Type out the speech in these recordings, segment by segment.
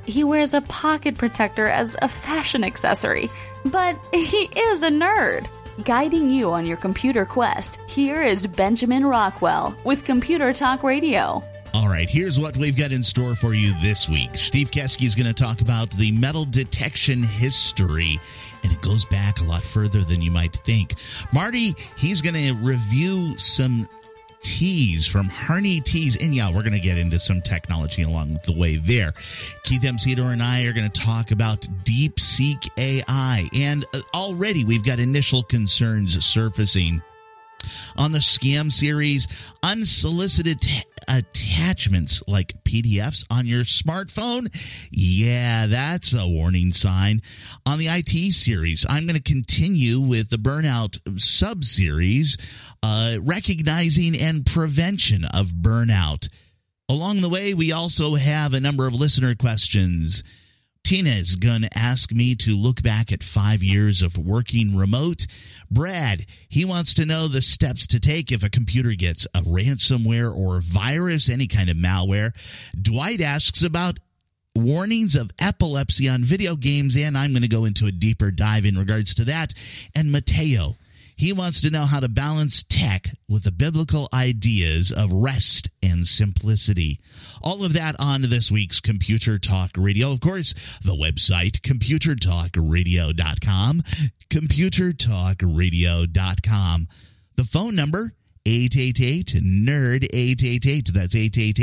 he wears a pocket protector as a fashion accessory. But he is a nerd. Guiding you on your computer quest, here is Benjamin Rockwell with Computer Talk Radio. All right, here's what we've got in store for you this week. Steve Kesky is going to talk about the metal detection history, and it goes back a lot further than you might think. Marty, he's going to review some teas from Harney Teas, and yeah, we're going to get into some technology along the way there. Keith Emcedor and I are going to talk about DeepSeek AI, and already we've got initial concerns surfacing on the scam series. Unsolicited attachments like PDFs on your smartphone. Yeah, that's a warning sign. On the IT series, I'm going to continue with the burnout sub-series, recognizing and prevention of burnout. Along the way, we also have a number of listener questions. Tina is going to ask me to look back at 5 years of working remote. Brad, he wants to know the steps to take if a computer gets a ransomware or a virus, any kind of malware. Dwight asks about warnings of epilepsy on video games, and I'm going to go into a deeper dive in regards to that. And Mateo, he wants to know how to balance tech with the biblical ideas of rest and simplicity. All of that on this week's Computer Talk Radio. Of course, the website, computertalkradio.com, computertalkradio.com. The phone number, 888-NERD, 888. That's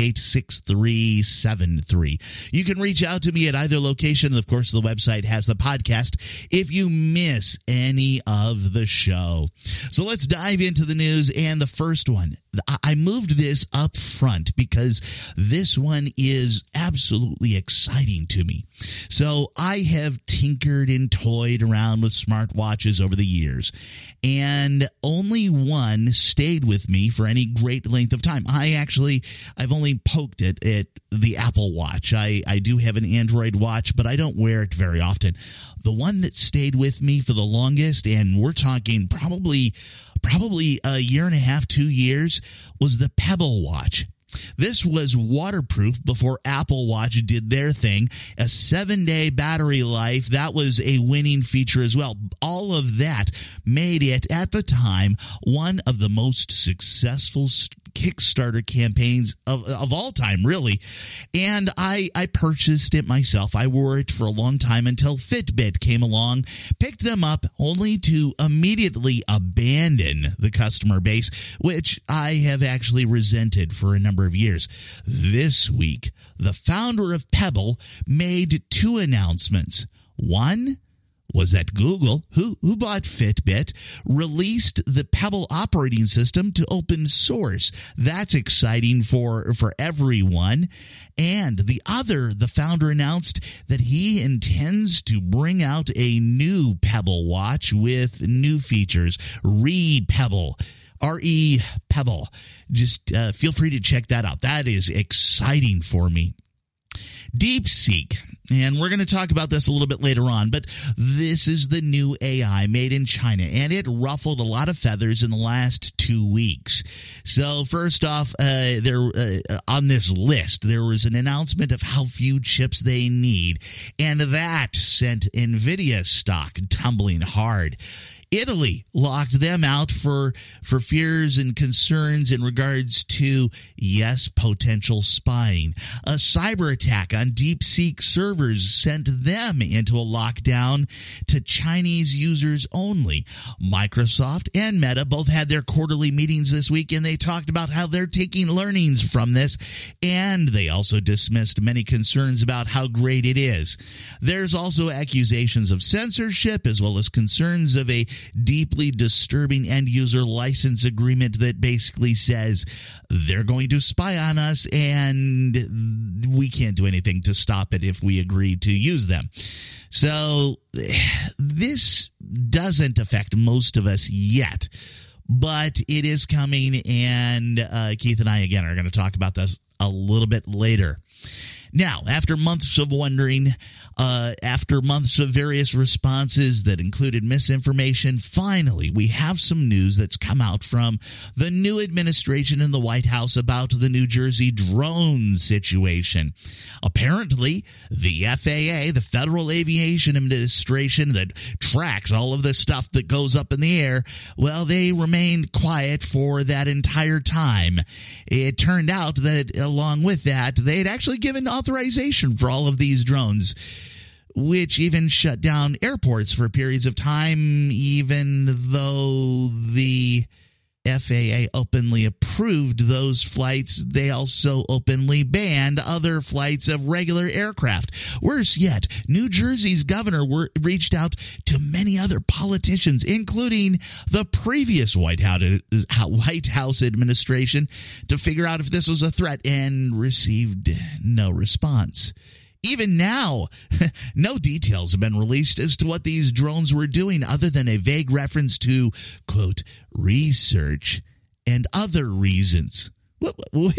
888-6373. You can reach out to me at either location. Of course, the website has the podcast if you miss any of the show. So let's dive into the news. And the first one, I moved this up front because this one is absolutely exciting to me. So I have tinkered and toyed around with smartwatches over the years, and only one stayed with me for any great length of time. I've only poked it at the Apple Watch. I do have an Android watch, but I don't wear it very often. The one that stayed with me for the longest, and we're talking probably a year and a half, 2 years, was the Pebble watch. This was waterproof before Apple Watch did their thing. A 7-day battery life, that was a winning feature as well. All of that made it, at the time, one of the most successful Kickstarter campaigns of all time, really. And I purchased it myself. I wore it for a long time until Fitbit came along, picked them up, only to immediately abandon the customer base, which I have actually resented for a number of years. This week, the founder of Pebble made two announcements. One was that Google, who bought Fitbit, released the Pebble operating system to open source. That's exciting for everyone. And the founder announced that he intends to bring out a new Pebble watch with new features. Pebble. Pebble. Just feel free to check that out. That is exciting for me. DeepSeek, and we're going to talk about this a little bit later on, but this is the new AI made in China, and it ruffled a lot of feathers in the last 2 weeks. So first off, on this list, there was an announcement of how few chips they need, and that sent NVIDIA stock tumbling hard. Italy locked them out for fears and concerns in regards to, yes, potential spying. A cyber attack on DeepSeek servers sent them into a lockdown to Chinese users only. Microsoft and Meta both had their quarterly meetings this week, and they talked about how they're taking learnings from this, and they also dismissed many concerns about how great it is. There's also accusations of censorship as well as concerns of a deeply disturbing end-user license agreement that basically says they're going to spy on us and we can't do anything to stop it if we agree to use them. So this doesn't affect most of us yet, but it is coming, and Keith and I, again, are going to talk about this a little bit later. Now, after months of wondering, after months of various responses that included misinformation, finally, we have some news that's come out from the new administration in the White House about the New Jersey drone situation. Apparently, the FAA, the Federal Aviation Administration that tracks all of the stuff that goes up in the air, well, they remained quiet for that entire time. It turned out that along with that, they had actually given authorization for all of these drones, which even shut down airports for periods of time, even though the FAA openly approved those flights. They also openly banned other flights of regular aircraft. Worse yet, New Jersey's governor reached out to many other politicians, including the previous White House administration, to figure out if this was a threat, and received no response. Even now, no details have been released as to what these drones were doing other than a vague reference to, quote, research and other reasons. Wait,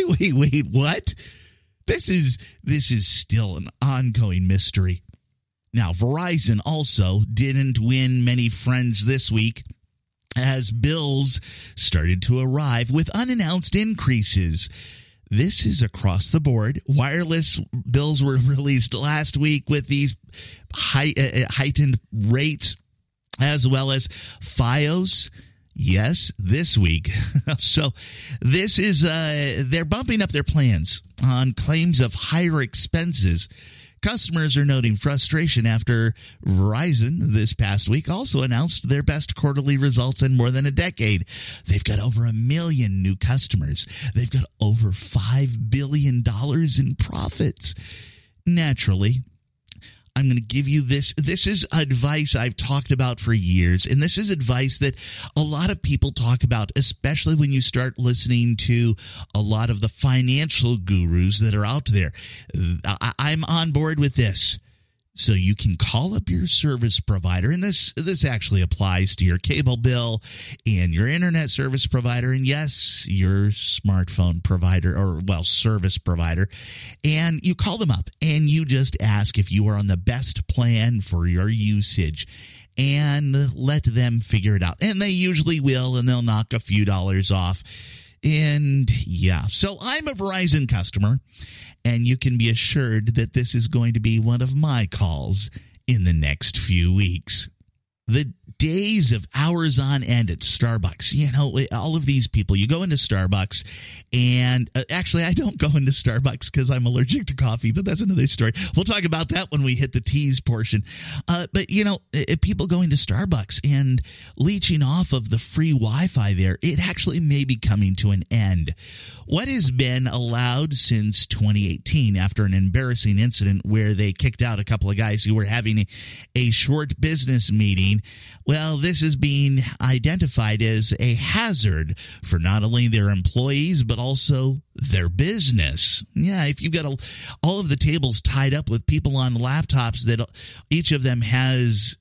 what? This is still an ongoing mystery. Now, Verizon also didn't win many friends this week, as bills started to arrive with unannounced increases. This is across the board. Wireless bills were released last week with these heightened rates, as well as FiOS. Yes, this week. So this is, they're bumping up their plans on claims of higher expenses. Customers are noting frustration after Verizon this past week also announced their best quarterly results in more than a decade. They've got over 1 million new customers. They've got over $5 billion in profits. Naturally, I'm going to give you this. This is advice I've talked about for years, and this is advice that a lot of people talk about, especially when you start listening to a lot of the financial gurus that are out there. I'm on board with this. So you can call up your service provider, and this actually applies to your cable bill and your internet service provider, and yes, your smartphone provider, or service provider, and you call them up and you just ask if you are on the best plan for your usage, and let them figure it out. And they usually will, and they'll knock a few dollars off. And yeah, so I'm a Verizon customer, and you can be assured that this is going to be one of my calls in the next few weeks. The days of hours on end at Starbucks, all of these people, you go into Starbucks, and actually I don't go into Starbucks because I'm allergic to coffee, but that's another story. We'll talk about that when we hit the tease portion. But people going to Starbucks and leeching off of the free Wi-Fi there, it actually may be coming to an end. What has been allowed since 2018 after an embarrassing incident where they kicked out a couple of guys who were having a short business meeting, well, this is being identified as a hazard for not only their employees, but also their business. Yeah, if you've got all of the tables tied up with people on laptops that each of them has,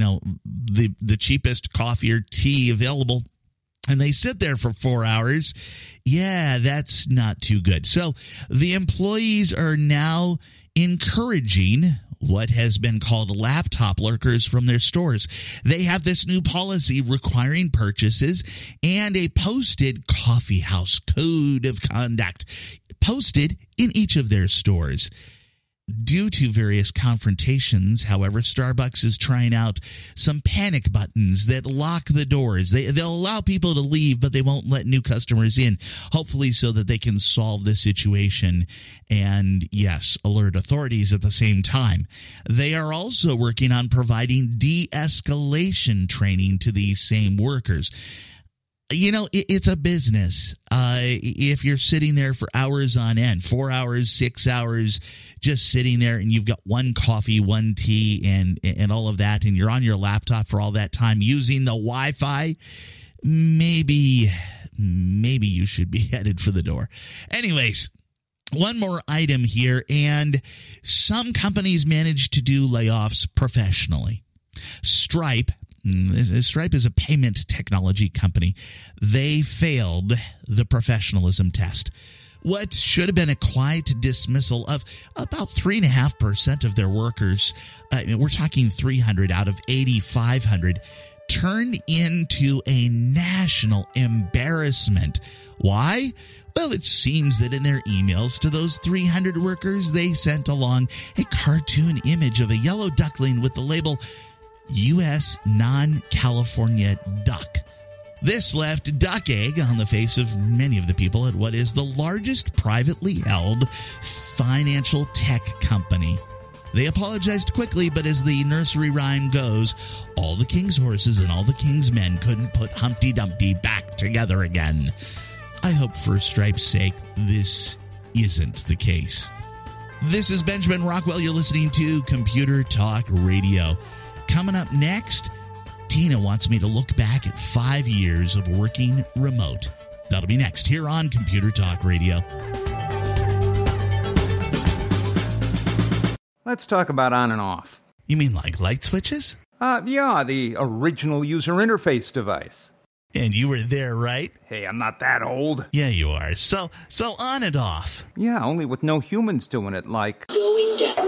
the cheapest coffee or tea available, and they sit there for 4 hours, yeah, that's not too good. So the employees are now encouraging what has been called laptop lurkers from their stores. They have this new policy requiring purchases and a posted coffee house code of conduct posted in each of their stores. Due to various confrontations, however, Starbucks is trying out some panic buttons that lock the doors. They'll allow people to leave, but they won't let new customers in, hopefully so that they can solve the situation and, yes, alert authorities at the same time. They are also working on providing de-escalation training to these same workers. It's a business. If you're sitting there for hours on end, 4 hours, 6 hours, just sitting there, and you've got one coffee, one tea, and all of that, and you're on your laptop for all that time using the Wi-Fi, maybe you should be headed for the door. Anyways, one more item here, and some companies manage to do layoffs professionally. Stripe is a payment technology company. They failed the professionalism test. What should have been a quiet dismissal of about 3.5% of their workers, we're talking 300 out of 8,500, turned into a national embarrassment. Why? Well, it seems that in their emails to those 300 workers, they sent along a cartoon image of a yellow duckling with the label U.S. Non-California Duck. This left duck egg on the face of many of the people at what is the largest privately held financial tech company. They apologized quickly, but as the nursery rhyme goes, all the king's horses and all the king's men couldn't put Humpty Dumpty back together again. I hope for Stripe's sake this isn't the case. This is Benjamin Rockwell. You're listening to Computer Talk Radio. Coming up next, Tina wants me to look back at 5 years of working remote. That'll be next here on Computer Talk Radio. Let's talk about on and off. You mean like light switches? Yeah, the original user interface device. And you were there, right? Hey, I'm not that old. Yeah, you are. So on and off. Yeah, only with no humans doing it, like Going down.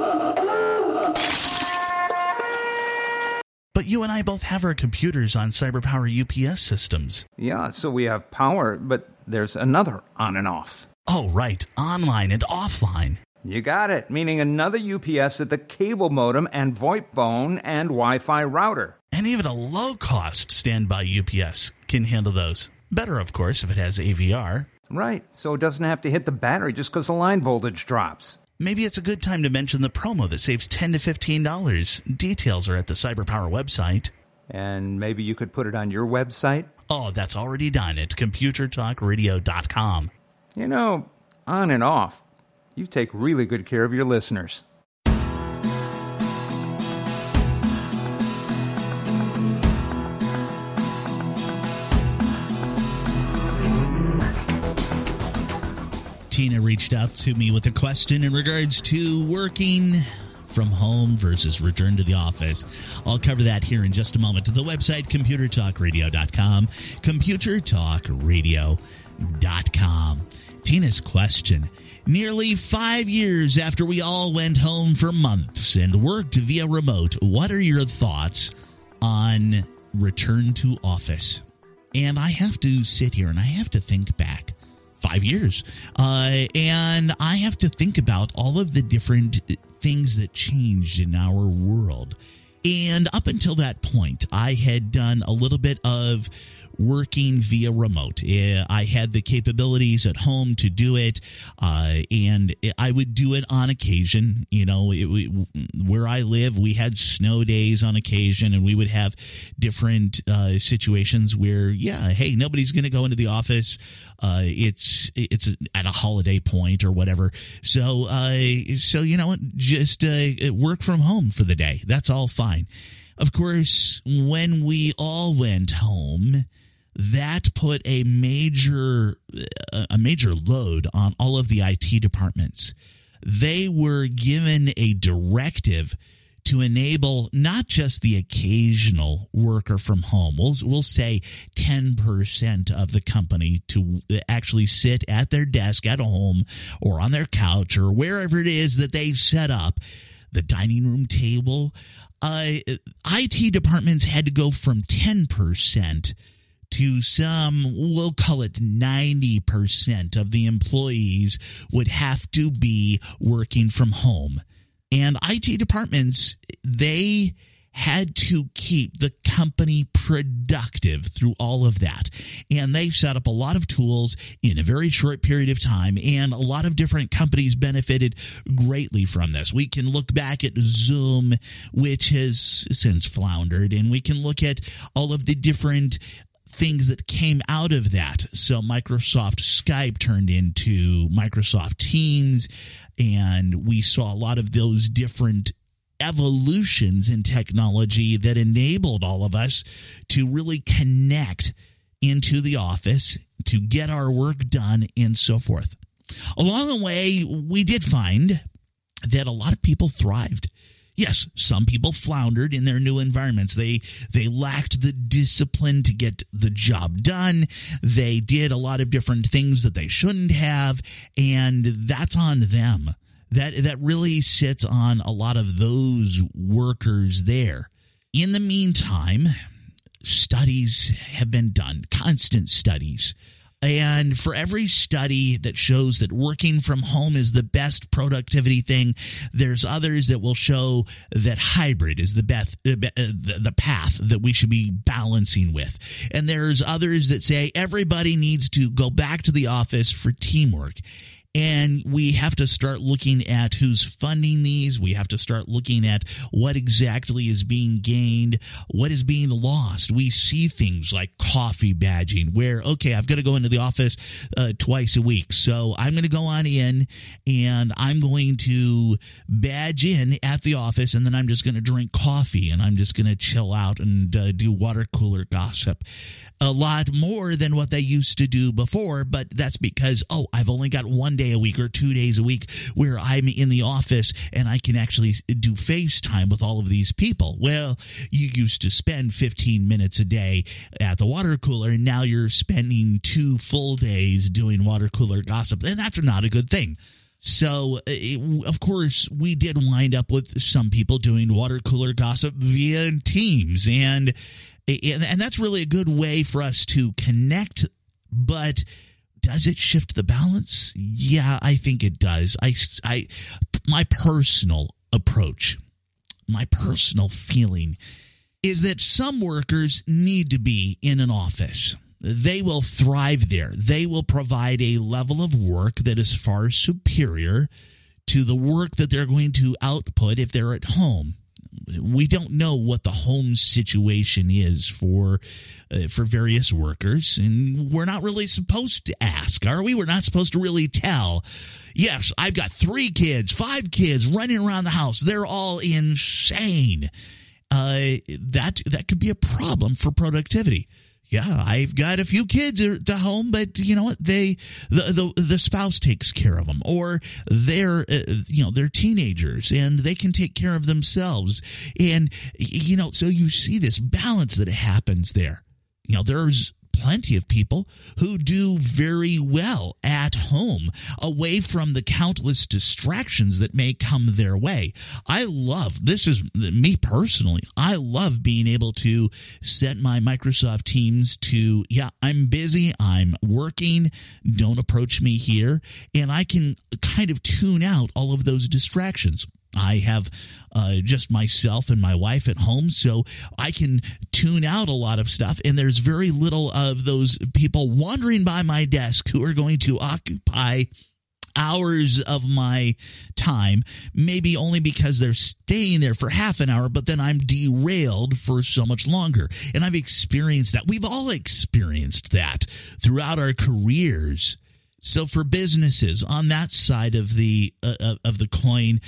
But you and I both have our computers on CyberPower UPS systems. Yeah, so we have power, but there's another on and off. Oh, right. Online and offline. You got it, meaning another UPS at the cable modem and VoIP phone and Wi-Fi router. And even a low-cost standby UPS can handle those. Better, of course, if it has AVR. Right, so it doesn't have to hit the battery just because the line voltage drops. Maybe it's a good time to mention the promo that saves $10 to $15. Details are at the CyberPower website. And maybe you could put it on your website? Oh, that's already done at ComputerTalkRadio.com. You know, on and off, you take really good care of your listeners. Tina reached out to me with a question in regards to working from home versus return to the office. I'll cover that here in just a moment. To the website, ComputerTalkRadio.com, ComputerTalkRadio.com. Tina's question. Nearly 5 years after we all went home for months and worked via remote, what are your thoughts on return to office? And I have to sit here and I have to think back. 5 years. And I have to think about all of the different things that changed in our world. And up until that point, I had done a little bit of working via remote. I had the capabilities at home to do it, and I would do it on occasion. You know, where I live, we had snow days on occasion, and we would have different situations where, yeah, hey, nobody's going to go into the office. It's at a holiday point or whatever. So you know what? Just work from home for the day. That's all fine. Of course, when we all went home, that put a major load on all of the IT departments. They were given a directive to enable not just the occasional worker from home. We'll say 10% of the company to actually sit at their desk at home or on their couch or wherever it is that they've set up, the dining room table. IT departments had to go from 10% to some, we'll call it 90% of the employees would have to be working from home. And IT departments, they had to keep the company productive through all of that. And they've set up a lot of tools in a very short period of time, and a lot of different companies benefited greatly from this. We can look back at Zoom, which has since floundered, and we can look at all of the different things that came out of that. So Microsoft Skype turned into Microsoft Teams, and we saw a lot of those different evolutions in technology that enabled all of us to really connect into the office, to get our work done, and so forth. Along the way, we did find that a lot of people thrived. Yes, some people floundered in their new environments. They lacked the discipline to get the job done. They did a lot of different things that they shouldn't have, and that's on them. That really sits on a lot of those workers there. In the meantime, studies have been done, constant studies. And for every study that shows that working from home is the best productivity thing, there's others that will show that hybrid is the best, the path that we should be balancing with. And there's others that say everybody needs to go back to the office for teamwork. And we have to start looking at who's funding these. We have to start looking at what exactly is being gained, what is being lost. We see things like coffee badging where, okay, I've got to go into the office twice a week. So I'm going to go on in and I'm going to badge in at the office, and then I'm just going to drink coffee and I'm just going to chill out and do water cooler gossip. A lot more than what they used to do before, but that's because, I've only got 1 day a week or 2 days a week where I'm in the office and I can actually do FaceTime with all of these people. Well, you used to spend 15 minutes a day at the water cooler, and now you're spending 2 full days doing water cooler gossip, and that's not a good thing. So, of course, we did wind up with some people doing water cooler gossip via Teams, and that's really a good way for us to connect, but does it shift the balance? Yeah, I think it does. My personal approach, my personal feeling is that some workers need to be in an office. They will thrive there. They will provide a level of work that is far superior to the work that they're going to output if they're at home. We don't know what the home situation is for various workers, and we're not really supposed to ask, are we? We're not supposed to really tell. Yes, I've got 3 kids, 5 kids running around the house. They're all insane. That could be a problem for productivity. Yeah, I've got a few kids at the home, but you know what? The spouse takes care of them, or they're teenagers and they can take care of themselves. And so you see this balance that happens there. There's plenty of people who do very well at home, away from the countless distractions that may come their way. This is me personally, I love being able to set my Microsoft Teams to, I'm busy, I'm working, don't approach me here, and I can kind of tune out all of those distractions. I have just myself and my wife at home, so I can tune out a lot of stuff, and there's very little of those people wandering by my desk who are going to occupy hours of my time, maybe only because they're staying there for half an hour, but then I'm derailed for so much longer. And I've experienced that. We've all experienced that throughout our careers. So for businesses on that side of the coin,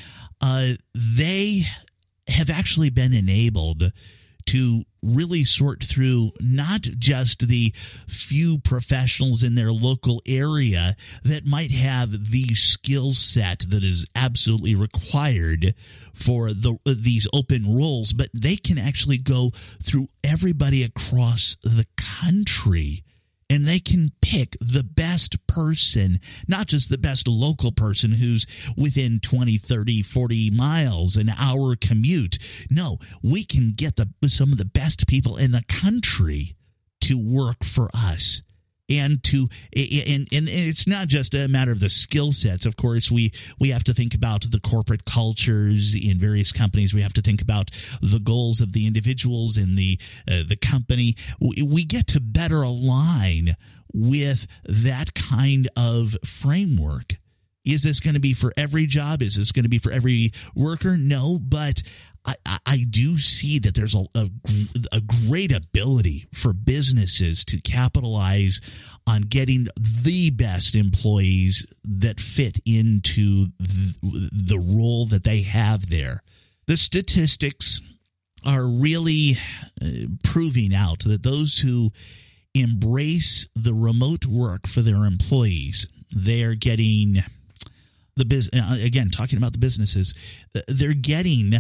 they have actually been enabled to really sort through not just the few professionals in their local area that might have the skill set that is absolutely required for these open roles, but they can actually go through everybody across the country. And they can pick the best person, not just the best local person who's within 20, 30, 40 miles, an hour commute. No, we can get some of the best people in the country to work for us. And it's not just a matter of the skill sets. Of course, we have to think about the corporate cultures in various companies. We have to think about the goals of the individuals in the company. We get to better align with that kind of framework. Is this going to be for every job? Is this going to be for every worker? No, but I do see that there's a great ability for businesses to capitalize on getting the best employees that fit into the role that they have there. The statistics are really proving out that those who embrace the remote work for their employees, they are getting again, talking about the businesses, they're getting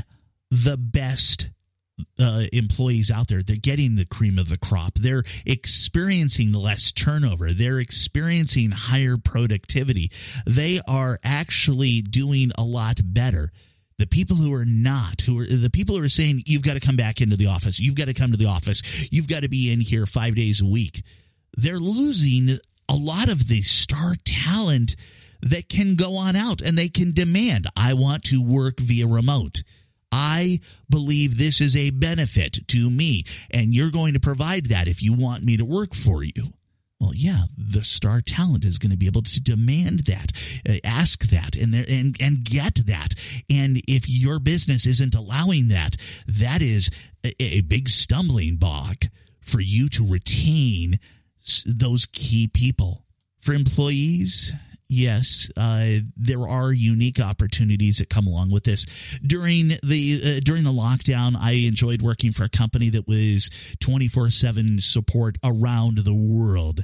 the best employees out there. They're getting the cream of the crop. They're experiencing less turnover. They're experiencing higher productivity. They are actually doing a lot better. The people who are not, the people who are saying, you've got to come back into the office, you've got to come to the office, you've got to be in here 5 days a week, they're losing a lot of the star talent that can go on out and they can demand, I want to work via remote. I believe this is a benefit to me, and you're going to provide that if you want me to work for you. Well, yeah, the star talent is going to be able to demand that, ask that, and get that. And if your business isn't allowing that, that is a big stumbling block for you to retain those key people. For employees, yes, there are unique opportunities that come along with this. During the lockdown, I enjoyed working for a company that was 24/7 support around the world,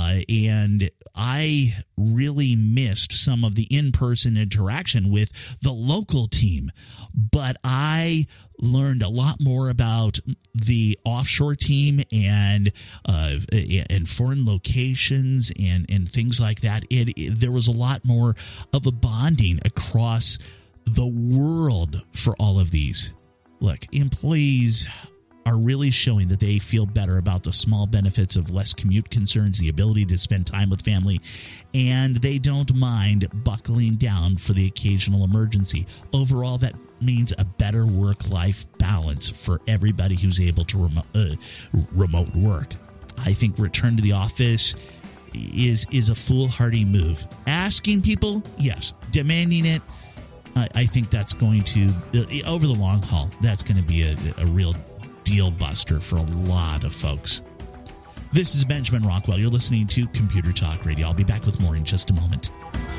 and I really missed some of the in-person interaction with the local team. But I learned a lot more about the offshore team and foreign locations and things like that. There was a lot more of a bonding across the world for all of these. Look, employees are really showing that they feel better about the small benefits of less commute concerns, the ability to spend time with family, and they don't mind buckling down for the occasional emergency. Overall, that means a better work-life balance for everybody who's able to remote work. I think return to the office is a foolhardy move. Asking people, yes. Demanding it, I think that's going to, over the long haul, that's going to be a real deal buster for a lot of folks. This is Benjamin Rockwell. You're listening to Computer Talk Radio. I'll be back with more in just a moment.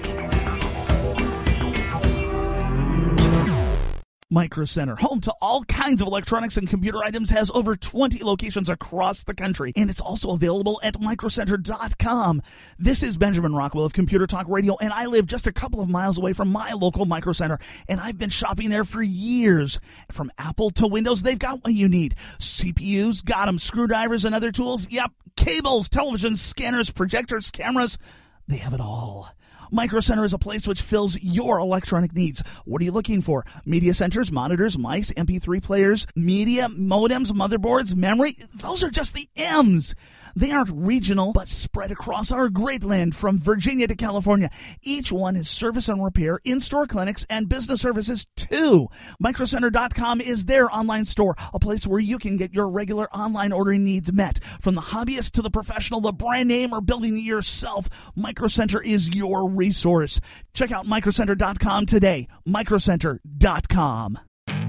Micro Center, home to all kinds of electronics and computer items, has over 20 locations across the country, and it's also available at microcenter.com. This is Benjamin Rockwell of Computer Talk Radio, and I live just a couple of miles away from my local Micro Center, and I've been shopping there for years. From Apple to Windows, they've got what you need. CPUs, got them. Screwdrivers and other tools, yep. Cables, televisions, scanners, projectors, cameras, they have it all. Micro Center is a place which fills your electronic needs. What are you looking for? Media centers, monitors, mice, MP3 players, media, modems, motherboards, memory. Those are just the M's. They aren't regional, but spread across our great land from Virginia to California. Each one is service and repair, in-store clinics, and business services too. MicroCenter.com is their online store, a place where you can get your regular online ordering needs met. From the hobbyist to the professional, the brand name, or building it yourself, MicroCenter is your resource. Check out MicroCenter.com today. MicroCenter.com.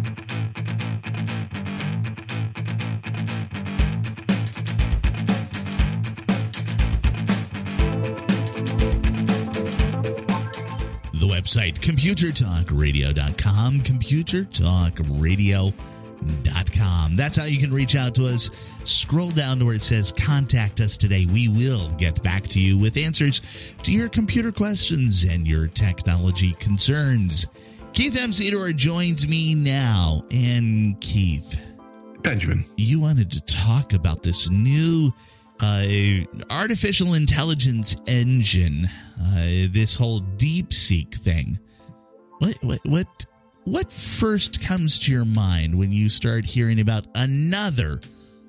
The website, ComputerTalkRadio.com, ComputerTalkRadio.com. That's how you can reach out to us. Scroll down to where it says Contact Us Today. We will get back to you with answers to your computer questions and your technology concerns. Keith M. Cedar joins me now. And Keith, Benjamin, you wanted to talk about this new artificial intelligence engine, this whole DeepSeek thing. What first comes to your mind when you start hearing about another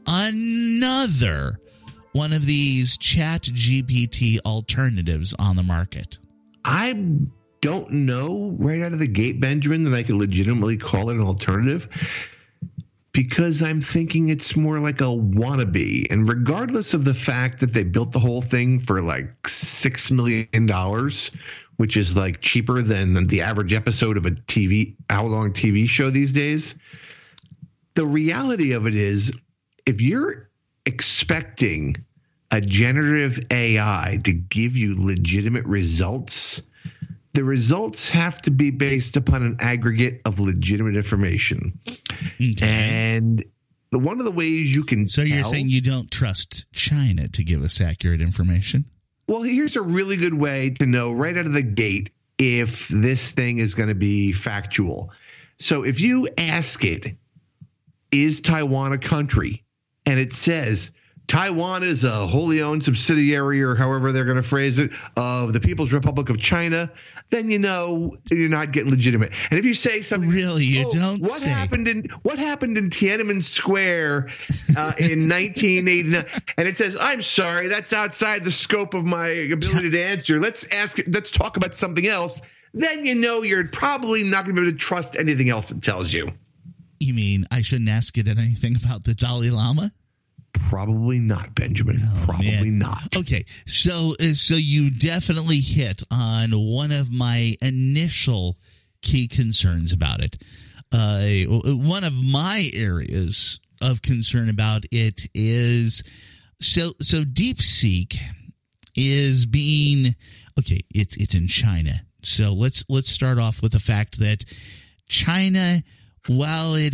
one of these ChatGPT alternatives on the market? I don't know right out of the gate, Benjamin, that I could legitimately call it an alternative, because I'm thinking it's more like a wannabe. And regardless of the fact that they built the whole thing for like $6 million, which is like cheaper than the average episode of a hour-long TV show these days, the reality of it is, if you're expecting a generative AI to give you legitimate results, the results have to be based upon an aggregate of legitimate information. Okay. And one of the ways you can So you're saying you don't trust China to give us accurate information? Well, here's a really good way to know right out of the gate if this thing is going to be factual. So if you ask it, is Taiwan a country? And it says Taiwan is a wholly owned subsidiary, or however they're going to phrase it, of the People's Republic of China, then you know you're not getting legitimate. And if you say something, really, you don't what say. happened in Tiananmen Square in 1989, and it says, I'm sorry, that's outside the scope of my ability to answer. Let's talk about something else. Then you know you're probably not going to be able to trust anything else it tells you. You mean I shouldn't ask it anything about the Dalai Lama? Probably not, Benjamin. Probably not. Okay, so you definitely hit on one of my initial key concerns about it. One of my areas of concern about it is so DeepSeek is being it's in China. So let's start off with the fact that China, while it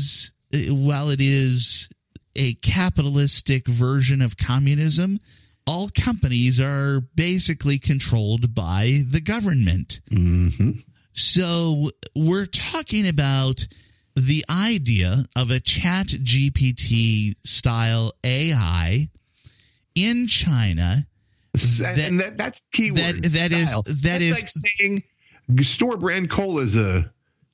is a capitalistic version of communism, all companies are basically controlled by the government. Mm-hmm. So we're talking about the idea of a ChatGPT style AI in China. That's the key word. That is like saying store brand cola is a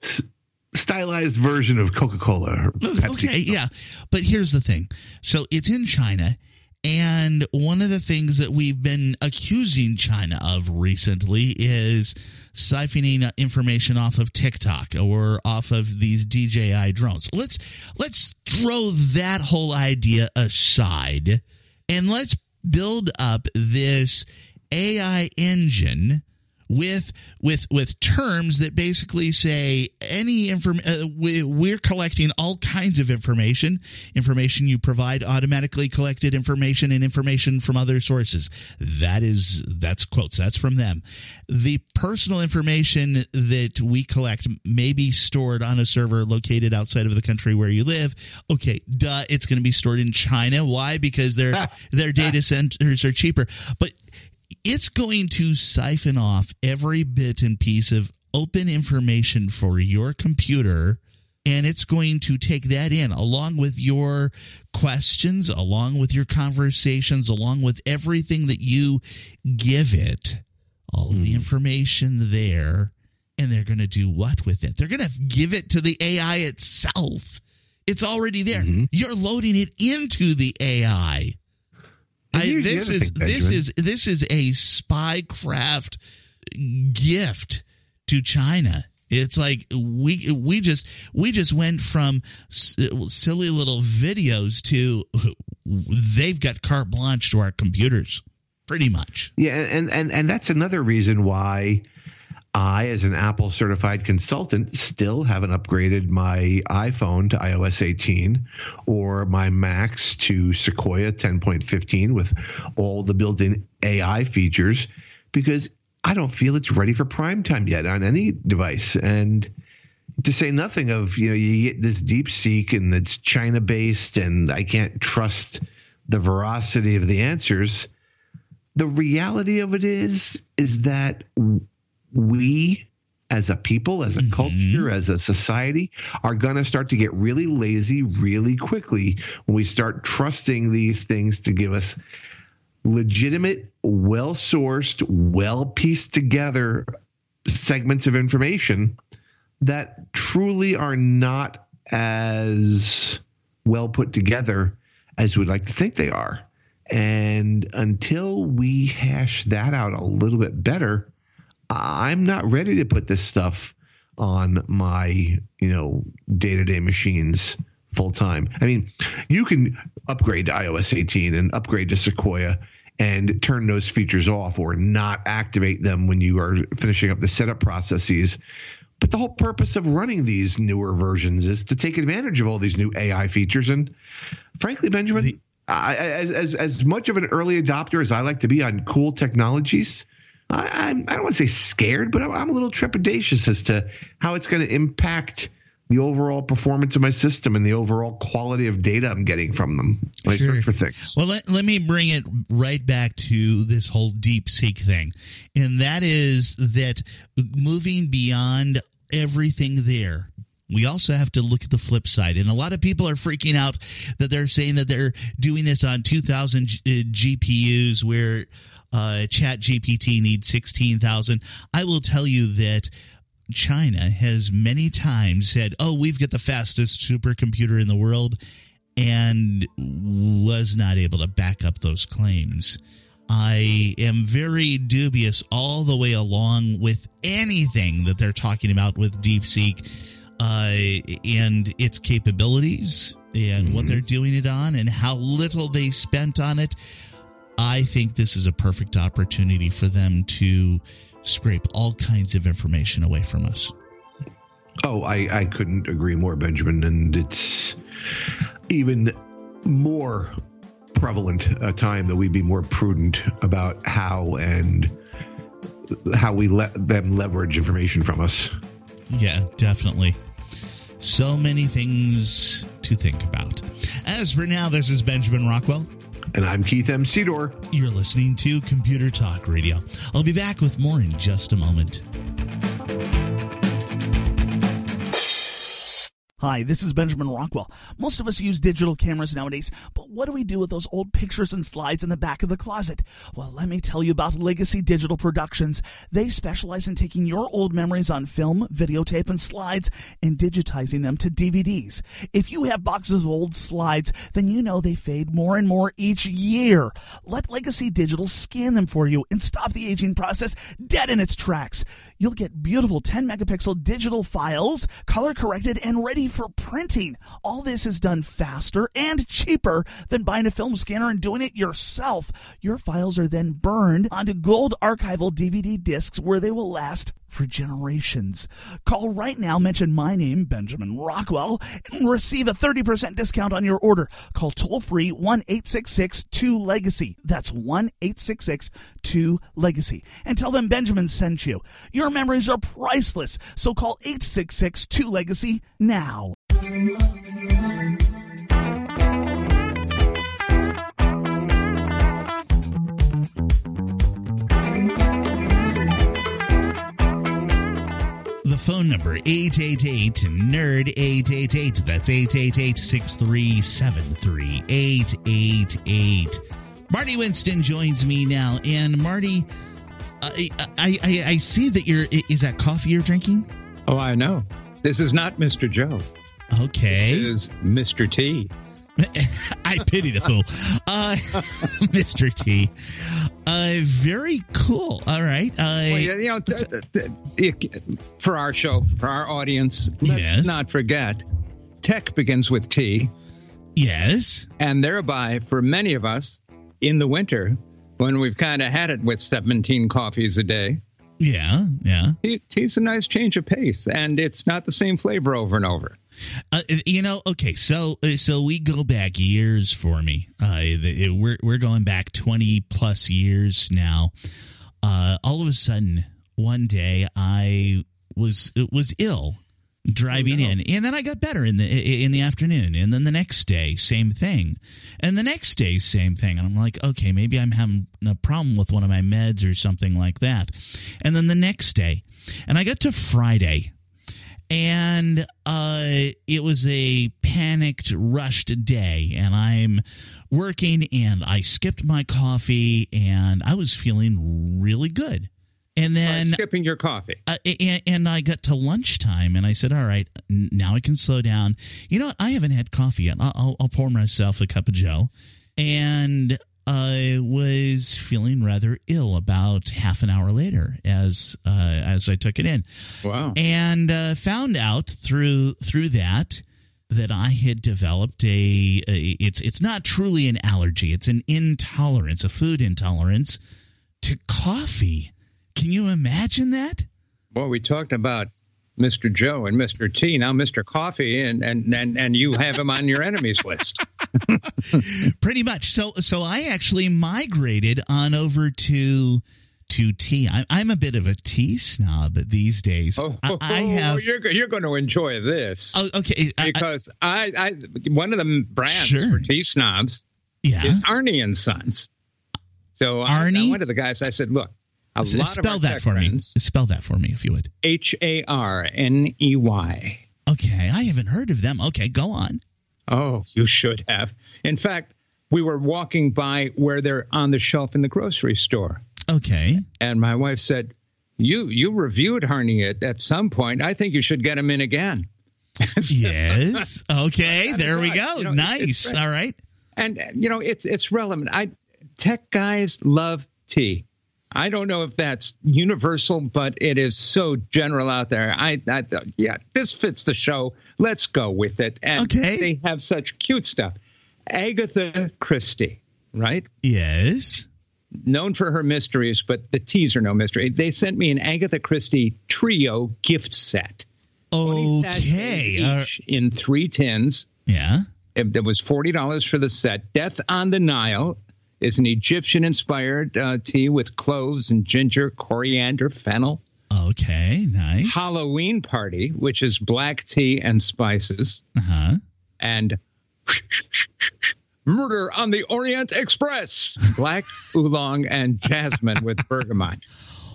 stylized version of Coca-Cola or Pepsi. Okay, yeah. But here's the thing. So it's in China, and one of the things that we've been accusing China of recently is siphoning information off of TikTok or off of these DJI drones. Let's throw that whole idea aside, and let's build up this AI engine with terms that basically say any we're collecting all kinds of information you provide, automatically collected information, and information from other sources. That's quotes. That's from them. The personal information that we collect may be stored on a server located outside of the country where you live. Okay, it's going to be stored in China. Why? Because their data centers are cheaper. But it's going to siphon off every bit and piece of open information for your computer, and it's going to take that in along with your questions, along with your conversations, along with everything that you give it, all of the information there, and they're going to do what with it? They're going to give it to the AI itself. It's already there. Mm-hmm. You're loading it into the AI. This is a spycraft gift to China. It's like we just went from silly little videos to they've got carte blanche to our computers, pretty much. Yeah, and that's another reason why I, as an Apple certified consultant, still haven't upgraded my iPhone to iOS 18 or my Macs to Sequoia 10.15 with all the built-in AI features, because I don't feel it's ready for prime time yet on any device. And to say nothing of, you get this DeepSeek and it's China-based and I can't trust the veracity of the answers. The reality of it is that we as a people, as a culture, as a society, are going to start to get really lazy really quickly when we start trusting these things to give us legitimate, well-sourced, well-pieced together segments of information that truly are not as well put together as we'd like to think they are. And until we hash that out a little bit better, I'm not ready to put this stuff on my, day-to-day machines full time. I mean, you can upgrade to iOS 18 and upgrade to Sequoia and turn those features off or not activate them when you are finishing up the setup processes. But the whole purpose of running these newer versions is to take advantage of all these new AI features. And frankly, Benjamin, as much of an early adopter as I like to be on cool technologies, I don't want to say scared, but I'm a little trepidatious as to how it's going to impact the overall performance of my system and the overall quality of data I'm getting from them when I search for things. Well, let me bring it right back to this whole DeepSeek thing. And that is that moving beyond everything there we also have to look at the flip side. And a lot of people are freaking out that they're saying that they're doing this on 2,000 GPUs where ChatGPT needs 16,000. I will tell you that China has many times said, oh, we've got the fastest supercomputer in the world, and was not able to back up those claims. I am very dubious all the way along with anything that they're talking about with DeepSeek and its capabilities and what they're doing it on and how little they spent on it. I think this is a perfect opportunity for them to scrape all kinds of information away from us. Oh, I couldn't agree more, Benjamin. And it's even more prevalent a time that we'd be more prudent about how we let them leverage information from us. Yeah, definitely. So many things to think about. As for now, this is Benjamin Rockwell. And I'm Keith M. Sedor. You're listening to Computer Talk Radio. I'll be back with more in just a moment. Hi, this is Benjamin Rockwell. Most of us use digital cameras nowadays, but what do we do with those old pictures and slides in the back of the closet? Well, let me tell you about Legacy Digital Productions. They specialize in taking your old memories on film, videotape, and slides and digitizing them to DVDs. If you have boxes of old slides, then you know they fade more and more each year. Let Legacy Digital scan them for you and stop the aging process dead in its tracks. You'll get beautiful 10-megapixel digital files, color-corrected and ready for printing. All this is done faster and cheaper than buying a film scanner and doing it yourself. Your files are then burned onto gold archival DVD discs where they will last for generations. Call right now, mention my name, Benjamin Rockwell, and receive a 30% discount on your order. Call toll-free 1-866-2-LEGACY. That's 1-866-2-LEGACY. And tell them Benjamin sent you. Your memories are priceless, so call 866-2-LEGACY now. The phone number, 888-NERD, 888. That's 888-637-3888. Marty Winston joins me now. And Marty, I see that is that coffee you're drinking? Oh, I know. This is not Mr. Joe. Okay. This is Mr. T. I pity the fool. Mr. T. Very cool. All right. For our show, for our audience, let's not forget, tech begins with T. Yes. And thereby, for many of us, in the winter, when we've kind of had it with 17 coffees a day. Yeah. Tea's a nice change of pace, and it's not the same flavor over and over. Okay, so we go back years for me. We're going back 20 plus years now. All of a sudden, one day I was ill driving in, and then I got better in the afternoon, and then the next day, same thing, and the next day, same thing, and I'm like, okay, maybe I'm having a problem with one of my meds or something like that, and then the next day, and I got to Friday. And it was a panicked, rushed day, and I'm working, and I skipped my coffee, and I was feeling really good. And then skipping your coffee, and I got to lunchtime, and I said, "All right, now I can slow down." You know what? I haven't had coffee yet. I'll pour myself a cup of Joe, and I was feeling rather ill about half an hour later as I took it in. Wow! And found out through that I had developed it's not truly an allergy. It's an intolerance, a food intolerance to coffee. Can you imagine that? Well, we talked about Mr. Joe and Mr. T, now Mr. Coffee, and you have him on your enemies list. Pretty much. So I actually migrated on over to tea. I'm a bit of a tea snob these days. You're going to enjoy this. Oh, okay. Because I one of the brands for tea snobs is Arnie and Sons. So Arnie? I went to the guys. I said, look. Spell that for me. Spell that for me, if you would. HARNEY. Okay, I haven't heard of them. Okay, go on. Oh, you should have. In fact, we were walking by where they're on the shelf in the grocery store. Okay. And my wife said, you reviewed Harney at some point. I think you should get him in again. Yes. Okay, there we go. You know, nice. All right. And, it's relevant. Tech guys love tea. I don't know if that's universal, but it is so general out there. Yeah, this fits the show. Let's go with it. And they have such cute stuff. Agatha Christie, right? Yes. Known for her mysteries, but the teas are no mystery. They sent me an Agatha Christie trio gift set. Okay. Each in 3 tins. Yeah. It was $40 for the set. Death on the Nile is an Egyptian-inspired tea with cloves and ginger, coriander, fennel. Okay, nice. Halloween Party, which is black tea and spices. Uh-huh. And Murder on the Orient Express, black oolong and jasmine with bergamot.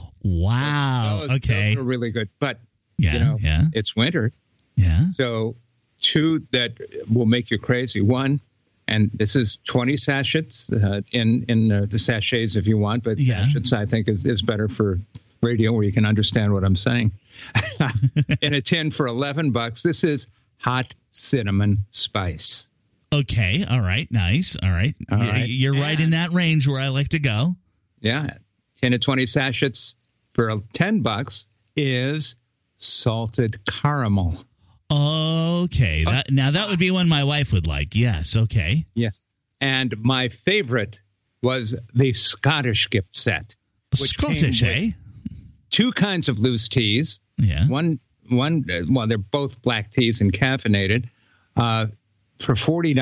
Wow. Those are really good. But, it's winter. Yeah. So 2 that will make you crazy. 1, and this is 20 sachets in the sachets if you want, but sachets I think is better for radio where you can understand what I'm saying. In a tin for $11. This is hot cinnamon spice. Okay. All right. Nice. All right. You're right in that range where I like to go. Yeah. 10 to 20 sachets for $10 is salted caramel. Okay. That would be one my wife would like. Yes. Okay. Yes. And my favorite was the Scottish gift set. Scottish, eh? 2 kinds of loose teas. Yeah. One. Well, they're both black teas and caffeinated for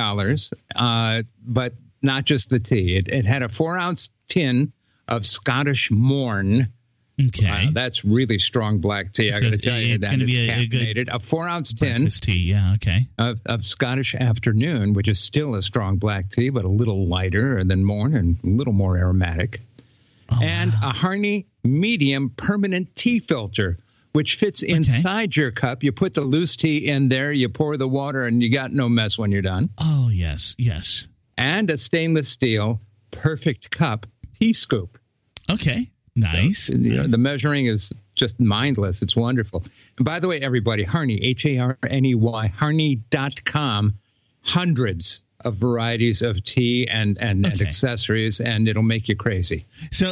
$40, but not just the tea. It had a 4-ounce tin of Scottish Morn. Okay. That's really strong black tea. I got to tell you it's going to be a good 4-ounce tin tea. Yeah. Okay. Of Scottish Afternoon, which is still a strong black tea, but a little lighter than Morn and a little more aromatic. And a Harney medium permanent tea filter, which fits inside your cup. You put the loose tea in there, you pour the water, and you got no mess when you're done. Oh, yes, yes. And a stainless steel perfect cup tea scoop. Okay, nice. So, the measuring is just mindless. It's wonderful. And by the way, everybody, Harney, Harney, Harney.com, hundreds of varieties of tea and accessories, and it'll make you crazy. So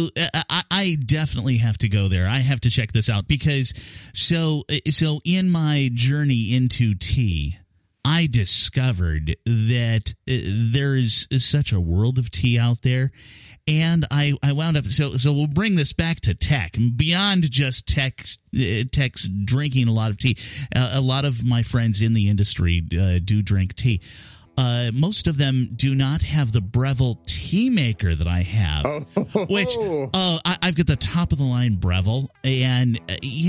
I definitely have to go there. I have to check this out because so in my journey into tea, I discovered that there is such a world of tea out there. And I wound up so we'll bring this back to tech beyond just techs drinking a lot of tea. A lot of my friends in the industry do drink tea. Most of them do not have the Breville tea maker that I have, which I've got the top of the line Breville, and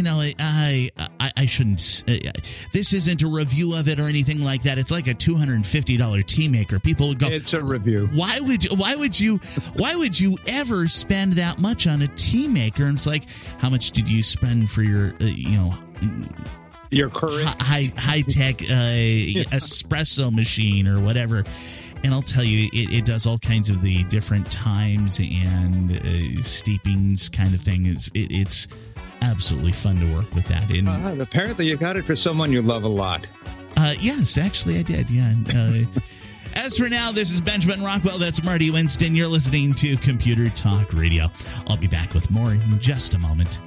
I shouldn't. This isn't a review of it or anything like that. It's like a $250 tea maker. People would go, "It's a review." Why would you ever spend that much on a tea maker? And it's like, how much did you spend for your your current high-tech espresso machine or whatever? And I'll tell you, it does all kinds of the different times and steepings kind of thing. It's absolutely fun to work with that. And apparently you got it for someone you love a lot. Yes, actually I did, yeah. As for now, this is Benjamin Rockwell. That's Marty Winston. You're listening to Computer Talk Radio. I'll be back with more in just a moment.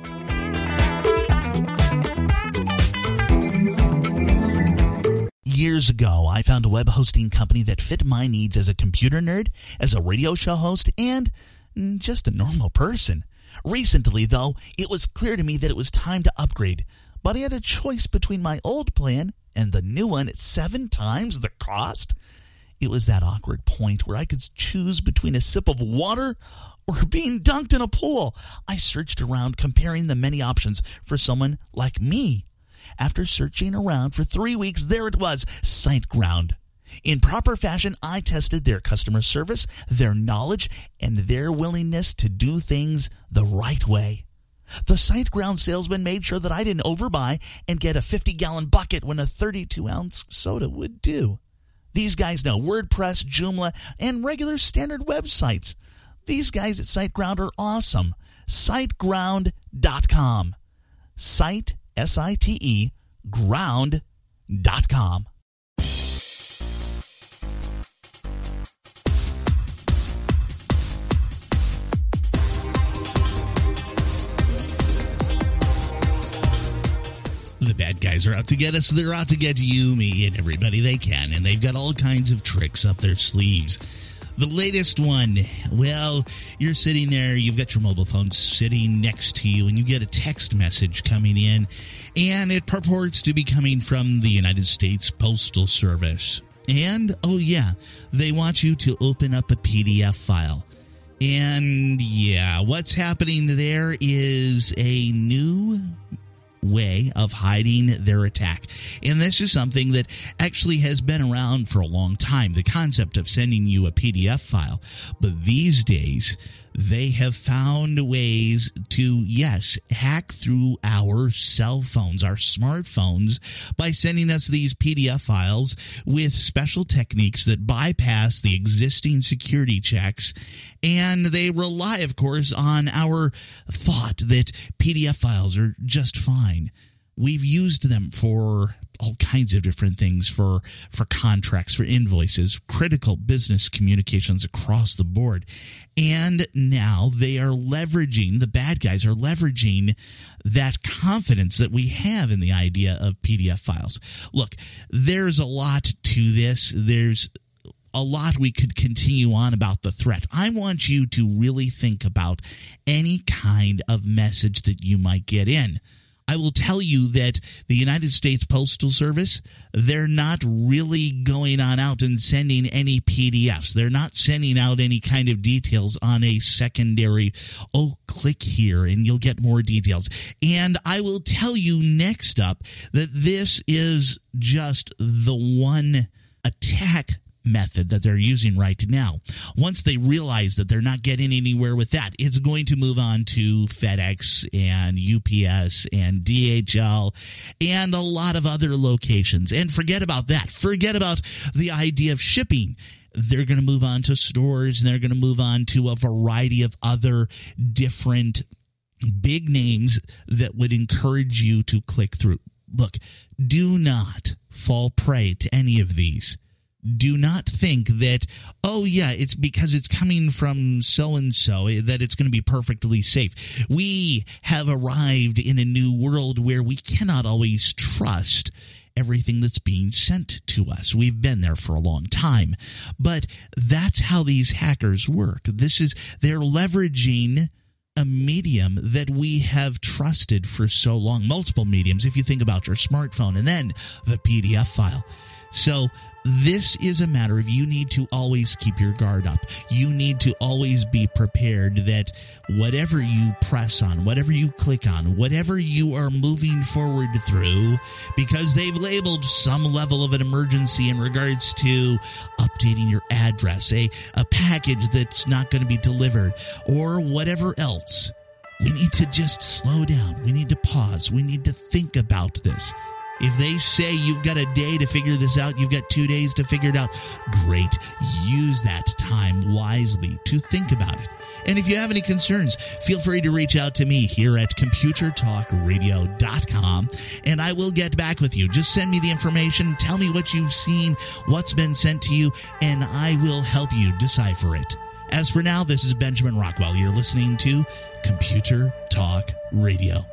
Years ago, I found a web hosting company that fit my needs as a computer nerd, as a radio show host, and just a normal person. Recently, though, it was clear to me that it was time to upgrade. But I had a choice between my old plan and the new one at 7 times the cost. It was that awkward point where I could choose between a sip of water or being dunked in a pool. I searched around, comparing the many options for someone like me. After searching around for 3 weeks, there it was, SiteGround. In proper fashion, I tested their customer service, their knowledge, and their willingness to do things the right way. The SiteGround salesman made sure that I didn't overbuy and get a 50-gallon bucket when a 32-ounce soda would do. These guys know WordPress, Joomla, and regular standard websites. These guys at SiteGround are awesome. SiteGround.com. Site, S-I-T-E, ground.com. The bad guys are out to get us. They're out to get you, me, and everybody they can. And they've got all kinds of tricks up their sleeves. The latest one, well, you're sitting there, you've got your mobile phone sitting next to you, and you get a text message coming in, and it purports to be coming from the United States Postal Service. And, oh yeah, they want you to open up a PDF file. And, yeah, what's happening there is a new way of hiding their attack. And this is something that actually has been around for a long time, the concept of sending you a PDF file. But these days, they have found ways to, yes, hack through our cell phones, our smartphones, by sending us these PDF files with special techniques that bypass the existing security checks. And they rely, of course, on our thought that PDF files are just fine. We've used them for all kinds of different things, for contracts, for invoices, critical business communications across the board. And now they are leveraging, the bad guys are leveraging that confidence that we have in the idea of PDF files. Look, there's a lot to this. There's a lot we could continue on about the threat. I want you to really think about any kind of message that you might get in. I will tell you that the United States Postal Service, they're not really going on out and sending any PDFs. They're not sending out any kind of details on a secondary, click here and you'll get more details. And I will tell you next up that this is just the one attack method that they're using right now. Once they realize that they're not getting anywhere with that, it's going to move on to FedEx and UPS and DHL and a lot of other locations. And forget about that. Forget about the idea of shipping. They're going to move on to stores, and they're going to move on to a variety of other different big names that would encourage you to click through. Look, do not fall prey to any of these. Do not think that, it's because it's coming from so-and-so that it's going to be perfectly safe. We have arrived in a new world where we cannot always trust everything that's being sent to us. We've been there for a long time. But that's how these hackers work. They're leveraging a medium that we have trusted for so long. Multiple mediums, if you think about your smartphone, and then the PDF file. So this is a matter of you need to always keep your guard up. You need to always be prepared that whatever you press on, whatever you click on, whatever you are moving forward through, because they've labeled some level of an emergency in regards to updating your address, a package that's not going to be delivered, or whatever else. We need to just slow down. We need to pause. We need to think about this. If they say you've got a day to figure this out, you've got 2 days to figure it out, great. Use that time wisely to think about it. And if you have any concerns, feel free to reach out to me here at ComputerTalkRadio.com, and I will get back with you. Just send me the information, tell me what you've seen, what's been sent to you, and I will help you decipher it. As for now, this is Benjamin Rockwell. You're listening to Computer Talk Radio.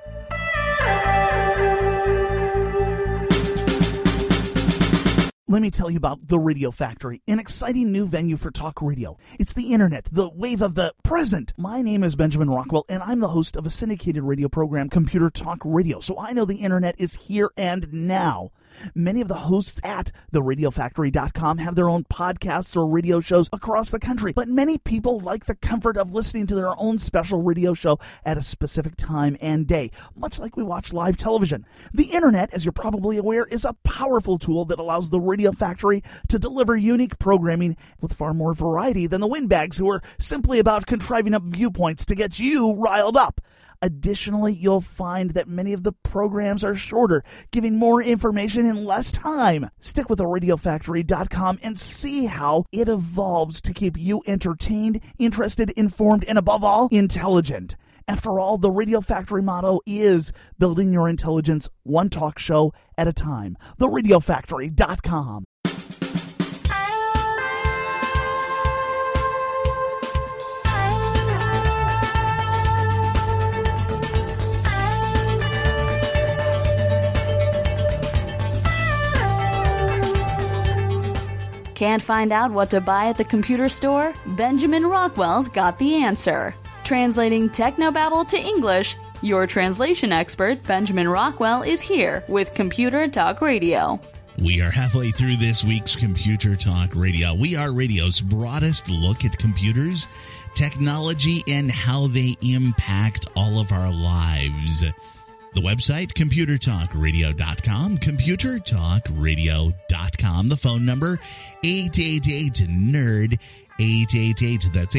Let me tell you about The Radio Factory, an exciting new venue for talk radio. It's the internet, the wave of the present. My name is Benjamin Rockwell, and I'm the host of a syndicated radio program, Computer Talk Radio, so I know the internet is here and now. Many of the hosts at theradiofactory.com have their own podcasts or radio shows across the country, but many people like the comfort of listening to their own special radio show at a specific time and day, much like we watch live television. The internet, as you're probably aware, is a powerful tool that allows the Radio Factory to deliver unique programming with far more variety than the windbags who are simply about contriving up viewpoints to get you riled up. Additionally, you'll find that many of the programs are shorter, giving more information in less time. Stick with RadioFactory.com and see how it evolves to keep you entertained, interested, informed, and above all, intelligent. After all, the Radio Factory motto is building your intelligence one talk show at a time. TheRadioFactory.com. Can't find out what to buy at the computer store? Benjamin Rockwell's got the answer. Translating technobabble to English, your translation expert, Benjamin Rockwell, is here with Computer Talk Radio. We are halfway through this week's Computer Talk Radio. We are radio's broadest look at computers, technology, and how they impact all of our lives. The website, ComputerTalkRadio.com, ComputerTalkRadio.com. The phone number, 888-NERD, 888, that's